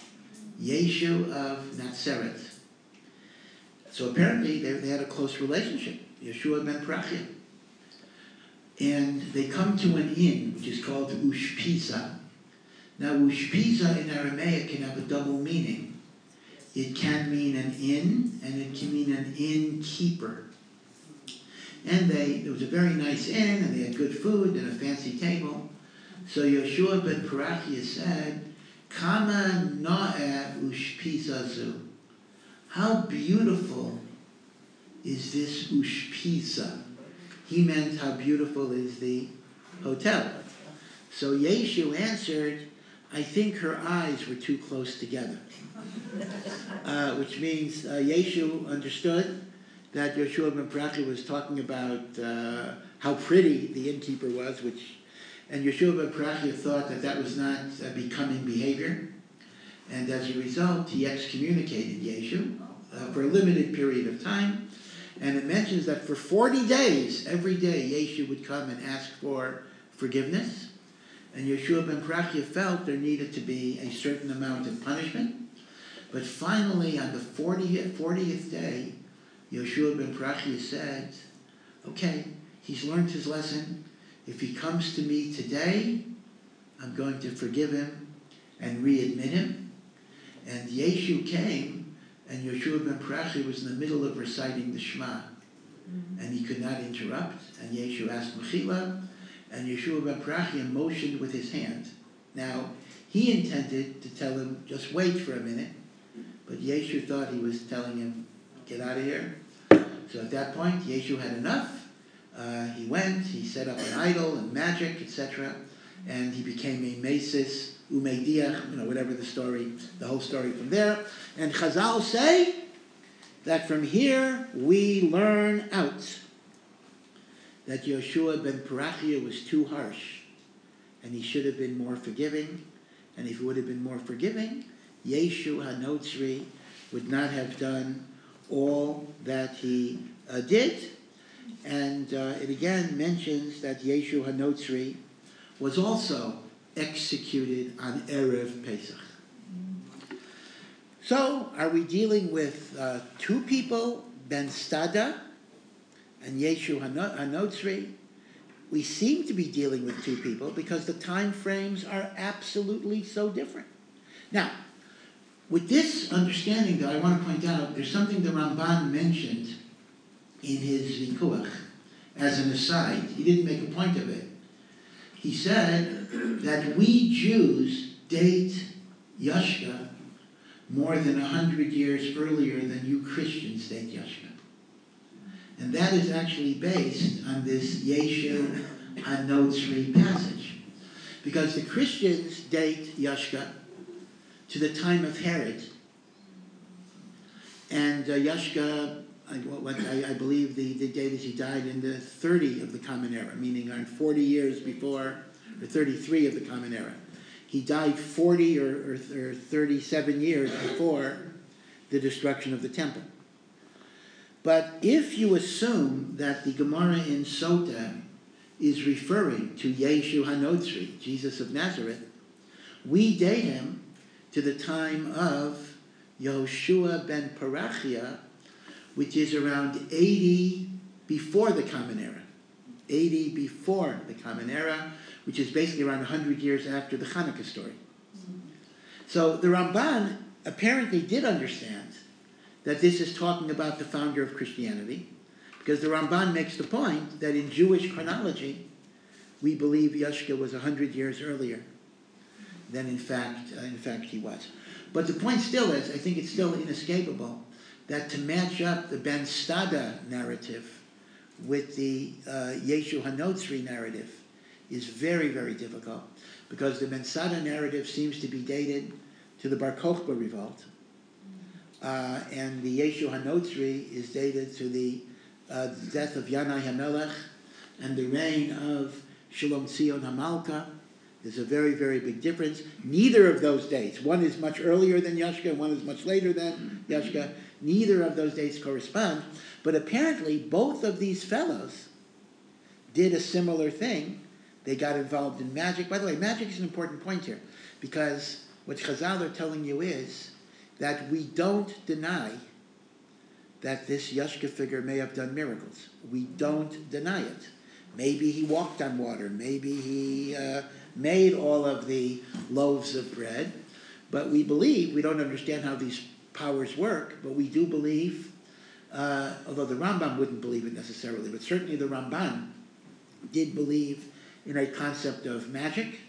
Yeshu of Nazareth. So apparently they had a close relationship, Yeshua ben Parachia. And they come to an inn, which is called Ushpiza. Now, Ushpiza in Aramaic can have a double meaning. It can mean an inn, and it can mean an innkeeper. And there was a very nice inn, and they had good food and a fancy table. So Yeshua ben Parachia said, Kama na'eh Ushpiza zu. How beautiful is this Ushpiza? He meant how beautiful is the hotel. So Yeshu answered, I think her eyes were too close together. Which means Yeshu understood that Yeshua ben Parachia was talking about how pretty the innkeeper was, and Yeshua ben Parachia thought that was not becoming behavior. And as a result, he excommunicated Yeshu for a limited period of time. And it mentions that for 40 days, every day, Yeshu would come and ask for forgiveness. And Yeshua ben Parachia felt there needed to be a certain amount of punishment. But finally, on the 40th day, Yeshua ben Parachia said, okay, he's learned his lesson. If he comes to me today, I'm going to forgive him and readmit him. And Yeshu came, and Yeshua ben Parachia was in the middle of reciting the Shema. And he could not interrupt. And Yeshu asked Mechila, and Yeshua ben Parachia motioned with his hand. Now, he intended to tell him, just wait for a minute. But Yeshu thought he was telling him, get out of here. So at that point, Yeshu had enough. He went, he set up an idol and magic, etc. And he became a masis Umeidiach, whatever the story, the whole story from there. And Chazal say that from here we learn out that Yoshua ben Parachia was too harsh, and he should have been more forgiving. And if he would have been more forgiving, Yeshu HaNotzri would not have done all that he did. And it again mentions that Yeshu HaNotzri was also executed on Erev Pesach. So, are we dealing with two people, Ben Stada and Yeshu HaNotzri? We seem to be dealing with two people because the time frames are absolutely so different. Now, with this understanding, though, I want to point out there's something the Ramban mentioned in his Vikuach as an aside. He didn't make a point of it. He said that we Jews date Yashka more than 100 years earlier than you Christians date Yashka. And that is actually based on this Yeshu HaNotzri passage. Because the Christians date Yashka to the time of Herod. And Yashka, I believe the date is he died in the 30 of the Common Era, meaning around 40 years before, or 33 of the Common Era. He died 40 or 37 years before the destruction of the temple. But if you assume that the Gemara in Sota is referring to Yeshu HaNotzri, Jesus of Nazareth, we date him to the time of Yehoshua ben Parachia, which is around 80 before the Common Era. 80 before the Common Era, which is basically around 100 years after the Hanukkah story. So the Ramban apparently did understand that this is talking about the founder of Christianity, because the Ramban makes the point that in Jewish chronology, we believe Yashka was 100 years earlier than in fact he was. But the point still is, I think it's still inescapable, that to match up the Ben Stada narrative with the Yeshu HaNotzri narrative is very, very difficult, because the Ben Stada narrative seems to be dated to the Bar Kokhba revolt, and the Yeshu HaNotzri is dated to the death of Yanai HaMelech and the reign of Shalom Tzion HaMalka. There's a very, very big difference. Neither of those dates, one is much earlier than Yashka, one is much later than Yashka. Neither of those dates correspond. But apparently, both of these fellows did a similar thing. They got involved in magic. By the way, magic is an important point here, because what Chazal are telling you is that we don't deny that this Yashka figure may have done miracles. We don't deny it. Maybe he walked on water. Maybe he made all of the loaves of bread. But we believe, we don't understand how these powers work, but we do believe, although the Rambam wouldn't believe it necessarily, but certainly the Ramban did believe in a concept of magic,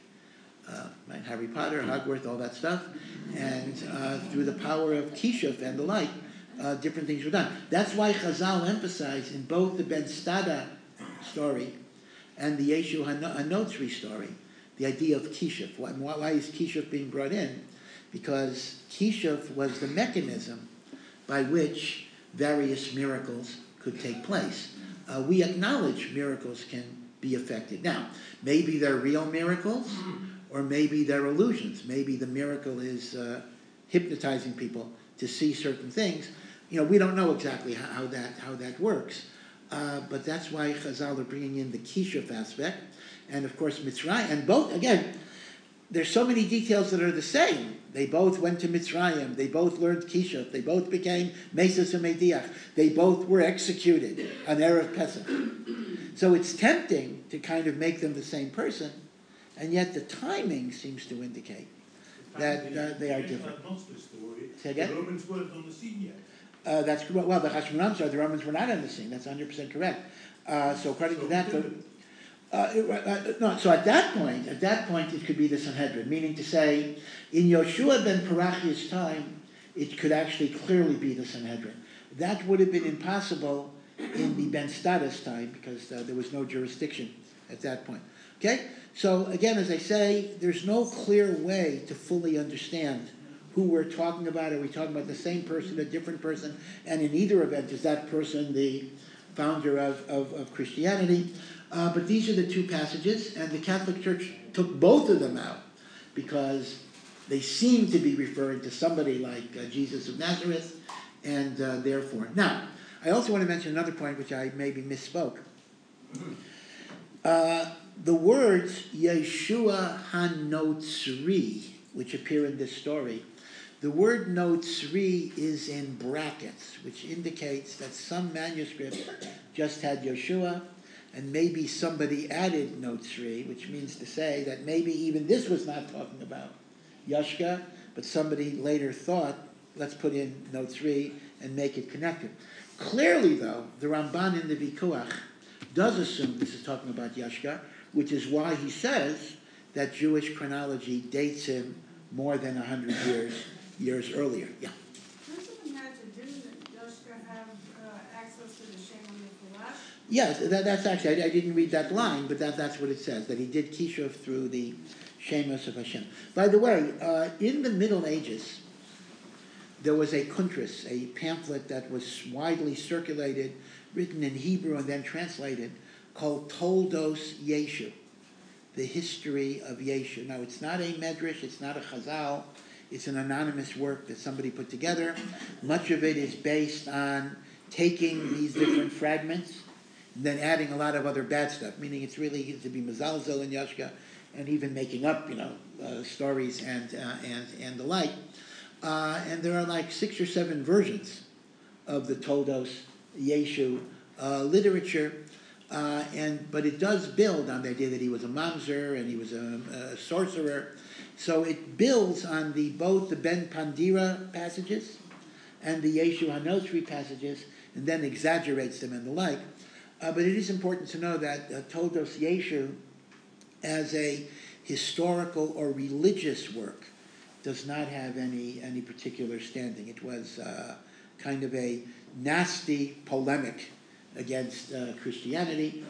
Harry Potter, Hogwarts, all that stuff, and through the power of Kishuf and the like, different things were done. That's why Chazal emphasized in both the Ben Stada story and the Yeshu HaNotzri story the idea of Kishuf. Why is Kishuf being brought in? Because Kishuf was the mechanism by which various miracles could take place. We acknowledge miracles can be effected. Now, maybe they're real miracles, or maybe they're illusions. Maybe the miracle is hypnotizing people to see certain things. We don't know exactly how that works. But that's why Chazal are bringing in the Kishuf aspect. And of course, Mitzrayim. And both, again, there's so many details that are the same. They both went to Mitzrayim. They both learned Kishuf. They both became Mesos Umeidiach. They both were executed on Erev Pesach. So it's tempting to kind of make them the same person, and yet the timing seems to indicate that they are different. Say again? The Romans weren't on the scene yet. That's correct. Well, the Hashmonaim, the Romans were not on the scene. That's 100% correct. So according to that, so at that point, it could be the Sanhedrin, meaning to say, in Yoshua ben Parachia's time, it could actually clearly be the Sanhedrin. That would have been impossible in the Ben Stada's time, because there was no jurisdiction at that point. Okay? So again, as I say, there's no clear way to fully understand who we're talking about. Are we talking about the same person, a different person? And in either event, is that person the founder of Christianity? But these are the two passages, and the Catholic Church took both of them out because they seem to be referring to somebody like Jesus of Nazareth, and therefore. Now, I also want to mention another point which I maybe misspoke. The words Yeshua HaNotzri, which appear in this story, the word Notzri is in brackets, which indicates that some manuscripts just had Yeshua, and maybe somebody added Notzri, which means to say that maybe even this was not talking about Yashka, but somebody later thought, let's put in Notzri and make it connected. Clearly, though, the Ramban in the Vikuach does assume this is talking about Yashka, which is why he says that Jewish chronology dates him more than 100 years earlier. Yeah. Doesn't it have to do that Yoshka have access to the Shem Mefulash? Yes, that's actually, I didn't read that line, but that's what it says, that he did Kishuv through the Shemos of Hashem. By the way, in the Middle Ages, there was a kuntris, a pamphlet that was widely circulated, written in Hebrew and then translated, called Toldos Yeshu, the history of Yeshu. Now, it's not a medrash, it's not a chazal, it's an anonymous work that somebody put together. Much of it is based on taking these different fragments and then adding a lot of other bad stuff, meaning it's really to be mazalzel and yashka, and even making up, stories and the like. And there are like 6 or 7 versions of the Toldos Yeshu literature, but it does build on the idea that he was a mamzer and he was a sorcerer. So it builds on both the Ben Pandira passages and the Yeshu HaNotzri passages, and then exaggerates them and the like. But it is important to know that Toldos Yeshu, as a historical or religious work, does not have any particular standing. It was kind of a nasty polemic against Christianity,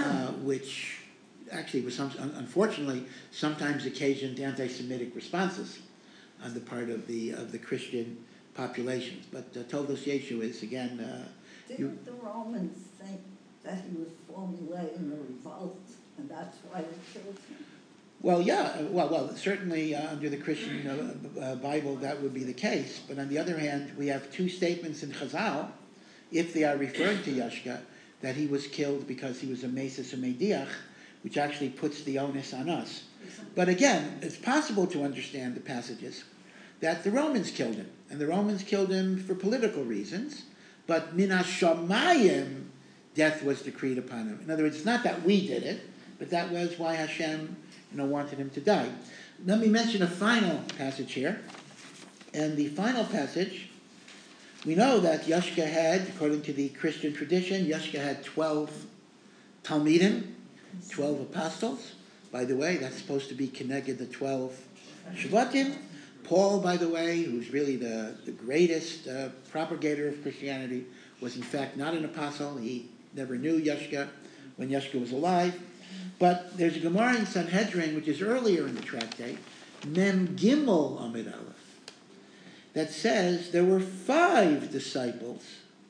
which actually was unfortunately sometimes occasioned anti-Semitic responses on the part of the Christian populations. But Toldos Yeshu is again. Didn't the Romans think that he was formulating a revolt, and that's why they killed him? Well, yeah. Well, certainly under the Christian Bible that would be the case. But on the other hand, we have 2 statements in Chazal, if they are referring to Yashka, that he was killed because he was a Mesis or Mediach, which actually puts the onus on us. But again, it's possible to understand the passages that the Romans killed him, and the Romans killed him for political reasons. But min hashamayim, death was decreed upon him. In other words, it's not that we did it, but that was why Hashem, wanted him to die. Let me mention a final passage here. And the final passage, we know that Yashka had, according to the Christian tradition, Yashka had 12 Talmidim, 12 apostles. By the way, that's supposed to be connected the 12 Shvatim. Paul, by the way, who's really the greatest propagator of Christianity, was in fact not an apostle. He never knew Yashka when Yashka was alive. But there's a Gemara in Sanhedrin, which is earlier in the tractate, Mem Gimel Amid Aleph, that says there were 5 disciples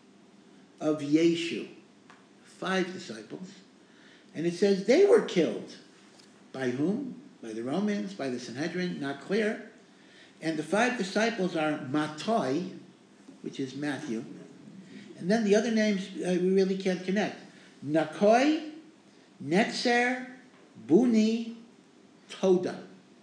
of Yeshu. 5 disciples. And it says they were killed. By whom? By the Romans, by the Sanhedrin, not clear. And the 5 disciples are Matoi, which is Matthew. And then the other names we really can't connect. Nakoi, Netzer, Buni, Toda.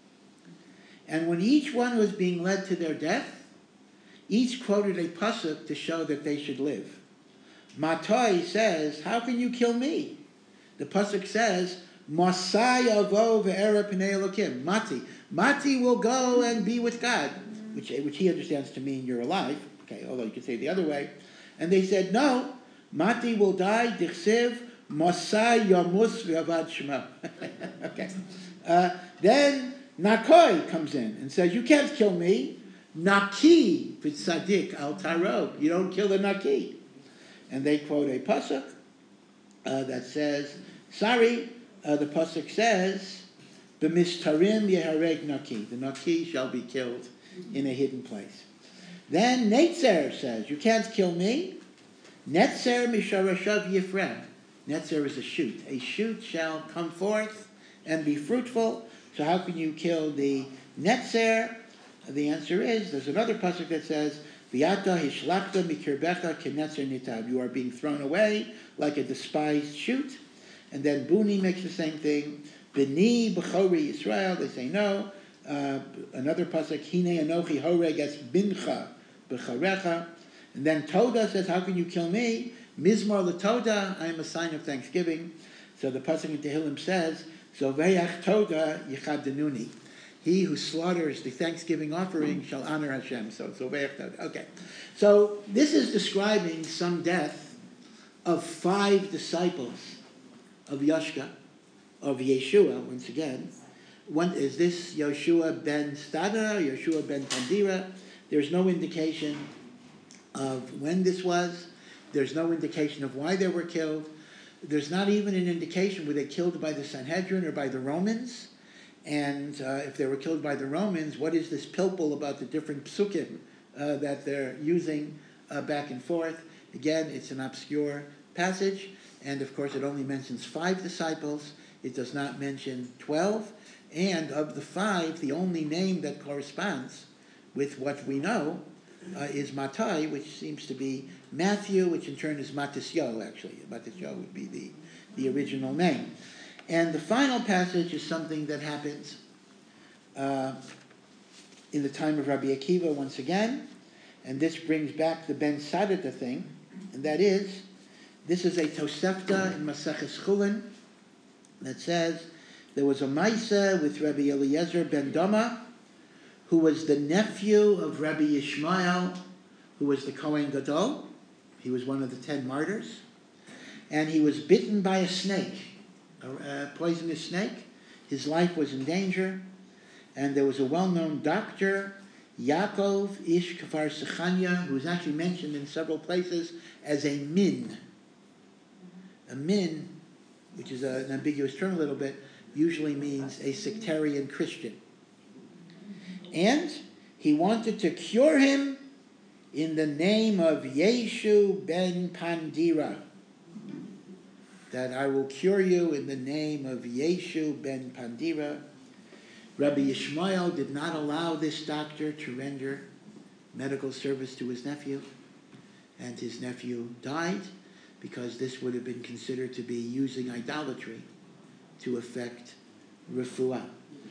And when each one was being led to their death, each quoted a pasuk to show that they should live. Matoi says, how can you kill me? The pasuk says, Masai avo ve'era p'nei Elokim. Mati will go and be with God, which he understands to mean you're alive. Okay, although you could say it the other way. And they said, no, Mati will die, dichsiv, Masai yamus ve'avad shema. Okay. Then Nakoi comes in and says, you can't kill me. Naki v'tzadik al tarog. You don't kill the Naki. And they quote a pasuk that says, sorry, the pasuk says, "B'mistarim yehareg naki." The naki shall be killed in a hidden place. Then Netzer says, "You can't kill me." Netzer misharashav yifrem. Netzer is a shoot. A shoot shall come forth and be fruitful. So how can you kill the Netzer? The answer is, there's another pasuk that says, "V'yata hishlachta mikirbecha kenetzer nitab." You are being thrown away like a despised shoot. And then Buni makes the same thing. B'ni b'chori Yisrael. They say no. Another pasuk, Hine anochi horeg es bincha b'charecha. And then Toda says, how can you kill me? Mizmor l'Toda, I am a sign of thanksgiving. So the pasuk in Tehillim says, Zoveach Toda yichadinuni. He who slaughters the thanksgiving offering shall honor Hashem. So Zoveach Toda. Okay. So this is describing some death of 5 disciples of Yashka, of Yeshua, once again. One, is this Yoshua ben Stada, Yoshua ben Pandira? There's no indication of when this was. There's no indication of why they were killed. There's not even an indication were they killed by the Sanhedrin or by the Romans. And if they were killed by the Romans, what is this pilpul about the different psukim that they're using back and forth? Again, it's an obscure passage. And of course, it only mentions 5 disciples. It does not mention 12. And of the 5, the only name that corresponds with what we know is Matai, which seems to be Matthew, which in turn is Matisyo, actually. Matisyo would be the original name. And the final passage is something that happens in the time of Rabbi Akiva once again. And this brings back the Ben Sadata thing. And that is, this is a Tosefta in Maseches Chulin that says, there was a Maisa with Rabbi Eliezer ben Doma, who was the nephew of Rabbi Yishmael, who was the Kohen Gadol. He was one of the 10 martyrs. And he was bitten by a snake, a poisonous snake. His life was in danger. And there was a well-known doctor, Yaakov Ish Kfar Sechanya, who is actually mentioned in several places as a min. A min, which is an ambiguous term a little bit, usually means a sectarian Christian. And he wanted to cure him in the name of Yeshu ben Pandira. That I will cure you in the name of Yeshu ben Pandira. Rabbi Yishmael did not allow this doctor to render medical service to his nephew. And his nephew died because this would have been considered to be using idolatry to effect refuah.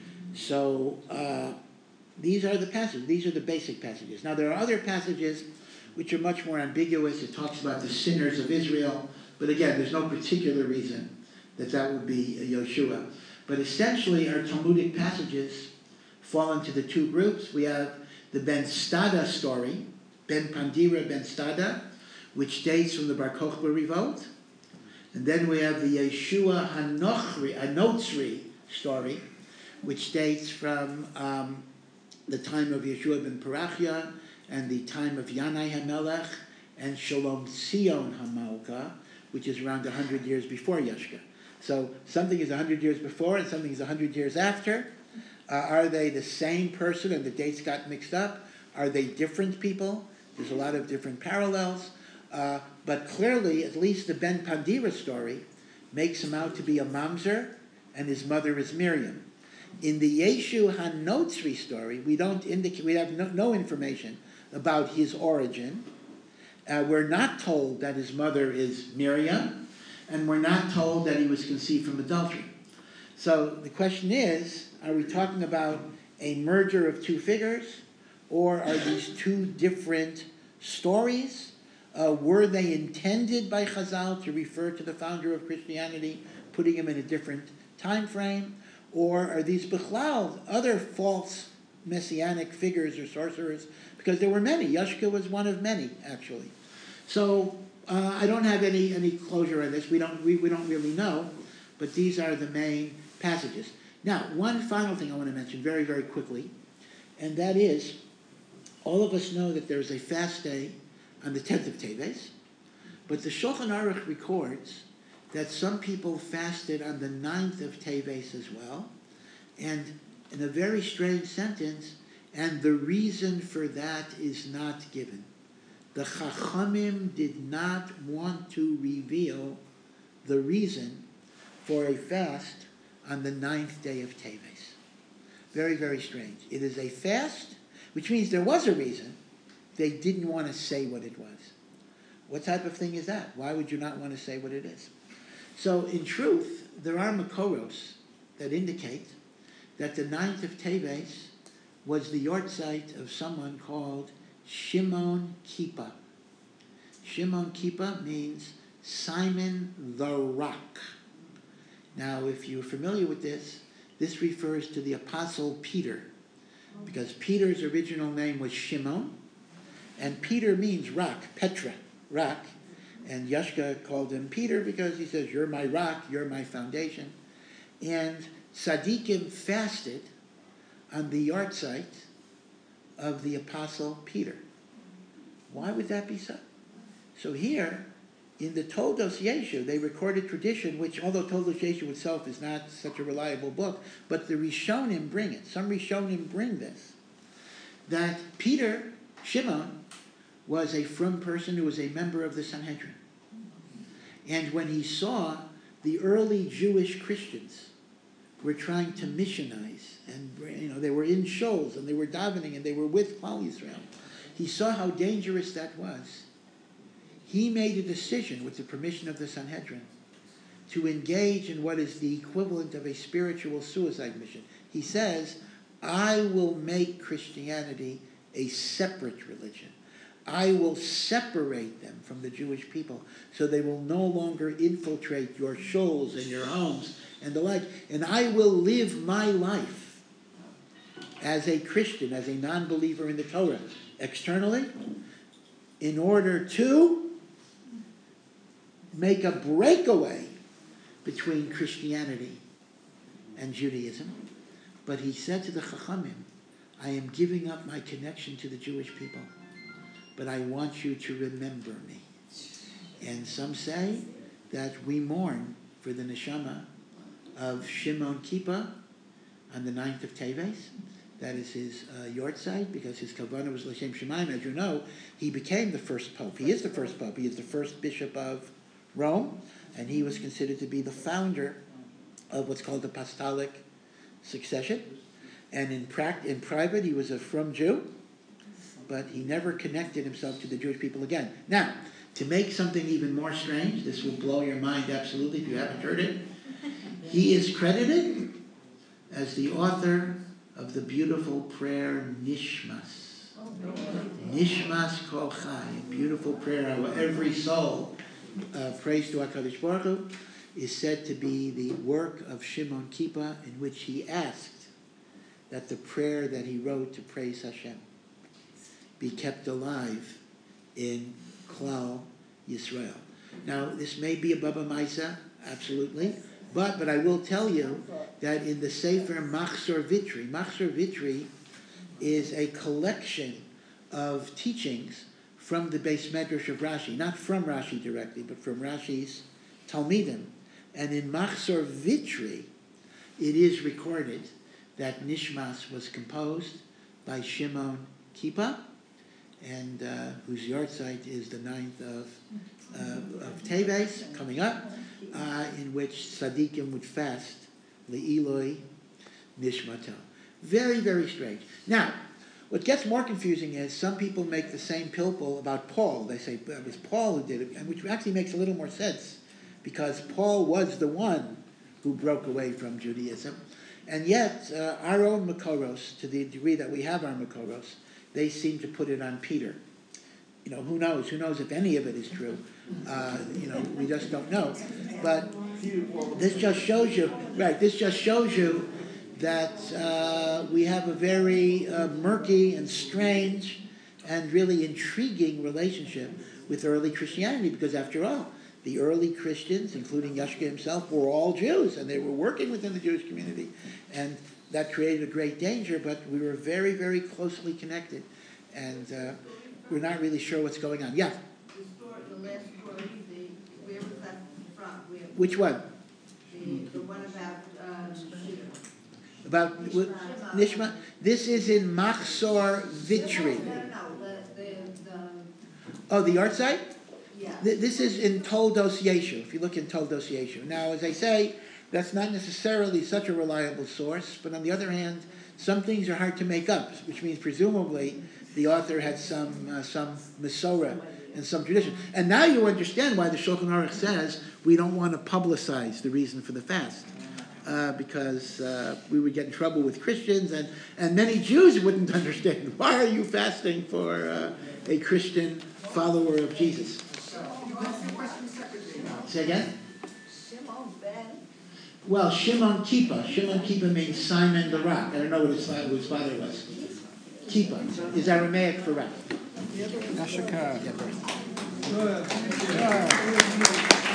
So these are the passages. These are the basic passages. Now there are other passages which are much more ambiguous. It talks about the sinners of Israel. But again, there's no particular reason that would be Yoshua. But essentially our Talmudic passages fall into the 2 groups. We have the Ben Stada story, Ben Pandira Ben Stada, which dates from the Bar Kokhba revolt. And then we have the Yeshua Hanotzri story, which dates from the time of Yeshua ben Parachia and the time of Yanai HaMelech and Shalom Sion HaMalka, which is around 100 years before Yeshua. So something is 100 years before and something is 100 years after. Are they the same person and the dates got mixed up? Are they different people? There's a lot of different parallels. But clearly, at least the Ben Pandira story makes him out to be a mamzer, and his mother is Miriam. In the Yeshu Hanotzri story, we have no information about his origin. We're not told that his mother is Miriam, and we're not told that he was conceived from adultery. So the question is, are we talking about a merger of 2 figures, or are these 2 different stories? Were they intended by Chazal to refer to the founder of Christianity, putting him in a different time frame? Or are these Bechlal, other false messianic figures or sorcerers? Because there were many. Yashka was one of many, actually. So I don't have any closure on this. We don't really know. But these are the main passages. Now, one final thing I want to mention very, very quickly, and that is, all of us know that there's a fast day on the 10th of Teves, but the Shulchan Aruch records that some people fasted on the 9th of Teves as well, and in a very strange sentence, and the reason for that is not given. The Chachamim did not want to reveal the reason for a fast on the 9th day of Teves. Very, very strange. It is a fast, which means there was a reason. They didn't want to say what it was. What type of thing is that? Why would you not want to say what it is? So, in truth, there are Makoros that indicate that the 9th of Teves was the yahrzeit of someone called Shimon Kippur. Shimon Kippur means Simon the Rock. Now, if you're familiar with this refers to the Apostle Peter, because Peter's original name was Shimon, and Peter means rock, Petra, rock, and Yashka called him Peter because he says, you're my rock, you're my foundation. And Tzaddikim fasted on the yahrzeit of the Apostle Peter. Why would that be so? So here, in the Toldos Yeshu, they recorded tradition, which, although Toldos Yeshu itself is not such a reliable book, but the Rishonim bring it. Some Rishonim bring this, that Peter, Shimon, was a frum person who was a member of the Sanhedrin. And when he saw the early Jewish Christians were trying to missionize, and they were in shoals, and they were davening, and they were with Klal Yisrael, he saw how dangerous that was. He made a decision, with the permission of the Sanhedrin, to engage in what is the equivalent of a spiritual suicide mission. He says, I will make Christianity a separate religion. I will separate them from the Jewish people so they will no longer infiltrate your shoals and your homes and the like. And I will live my life as a Christian, as a non-believer in the Torah, externally, in order to make a breakaway between Christianity and Judaism. But he said to the Chachamim, I am giving up my connection to the Jewish people, but I want you to remember me. And some say that we mourn for the neshama of Shimon Kippur on the 9th of Teves. That is his yahrzeit, because his kavanah was L'Shem Shemaim. As you know, he became the first pope. He is the first pope. He is the first bishop of Rome, and he was considered to be the founder of what's called the apostolic succession. And in private, he was a frum Jew, but he never connected himself to the Jewish people again. Now, to make something even more strange, this will blow your mind absolutely if you haven't heard it, he is credited as the author of the beautiful prayer Nishmas. Nishmas Kol Chai, a beautiful prayer how every soul prays to HaKadosh Baruch Hu, is said to be the work of Shimon Kippur, in which he asked that the prayer that he wrote to praise Hashem be kept alive in Klal Yisrael. Now, this may be a Baba Maisa, absolutely, but I will tell you that in the Sefer Machzor Vitri is a collection of teachings from the Beis Medrash of Rashi, not from Rashi directly, but from Rashi's Talmidim. And in Machzor Vitri, it is recorded that Nishmas was composed by Shimon Kippur, and whose yahrzeit is the 9th of Teves, coming up, in which Tzaddikim would fast Le'iloi Nishmato. Very, very strange. Now, what gets more confusing is some people make the same pilpul about Paul. They say it was Paul who did it, which actually makes a little more sense, because Paul was the one who broke away from Judaism. And yet, our own Makoros, to the degree that we have our Makoros, they seem to put it on Peter. Who knows? Who knows if any of it is true? We just don't know. But this just shows you, right, that we have a very murky and strange and really intriguing relationship with early Christianity, because after all, the early Christians, including Yashka himself, were all Jews, and they were working within the Jewish community. And that created a great danger, but we were very, very closely connected. And we're not really sure what's going on. Yeah? The last story, where was that from? Which one? The one About Nishma? This is in Machzor Vitri. Oh, the art site? Yeah. This is in Toldos Yeshu, if you look in Toldos Yeshu. Now, as I say, that's not necessarily such a reliable source, but on the other hand, some things are hard to make up, which means presumably the author had some Masorah and some tradition. And now you understand why the Shulchan Aruch says we don't want to publicize the reason for the fast. Because we would get in trouble with Christians, and many Jews wouldn't understand. Why are you fasting for a Christian follower of Jesus? Say again? Shimon ben. Well, Shimon Kippah. Shimon Kippah means Simon the Rock. I don't know what his father was. Kippah is Aramaic for rock. Nashaka. Yeah,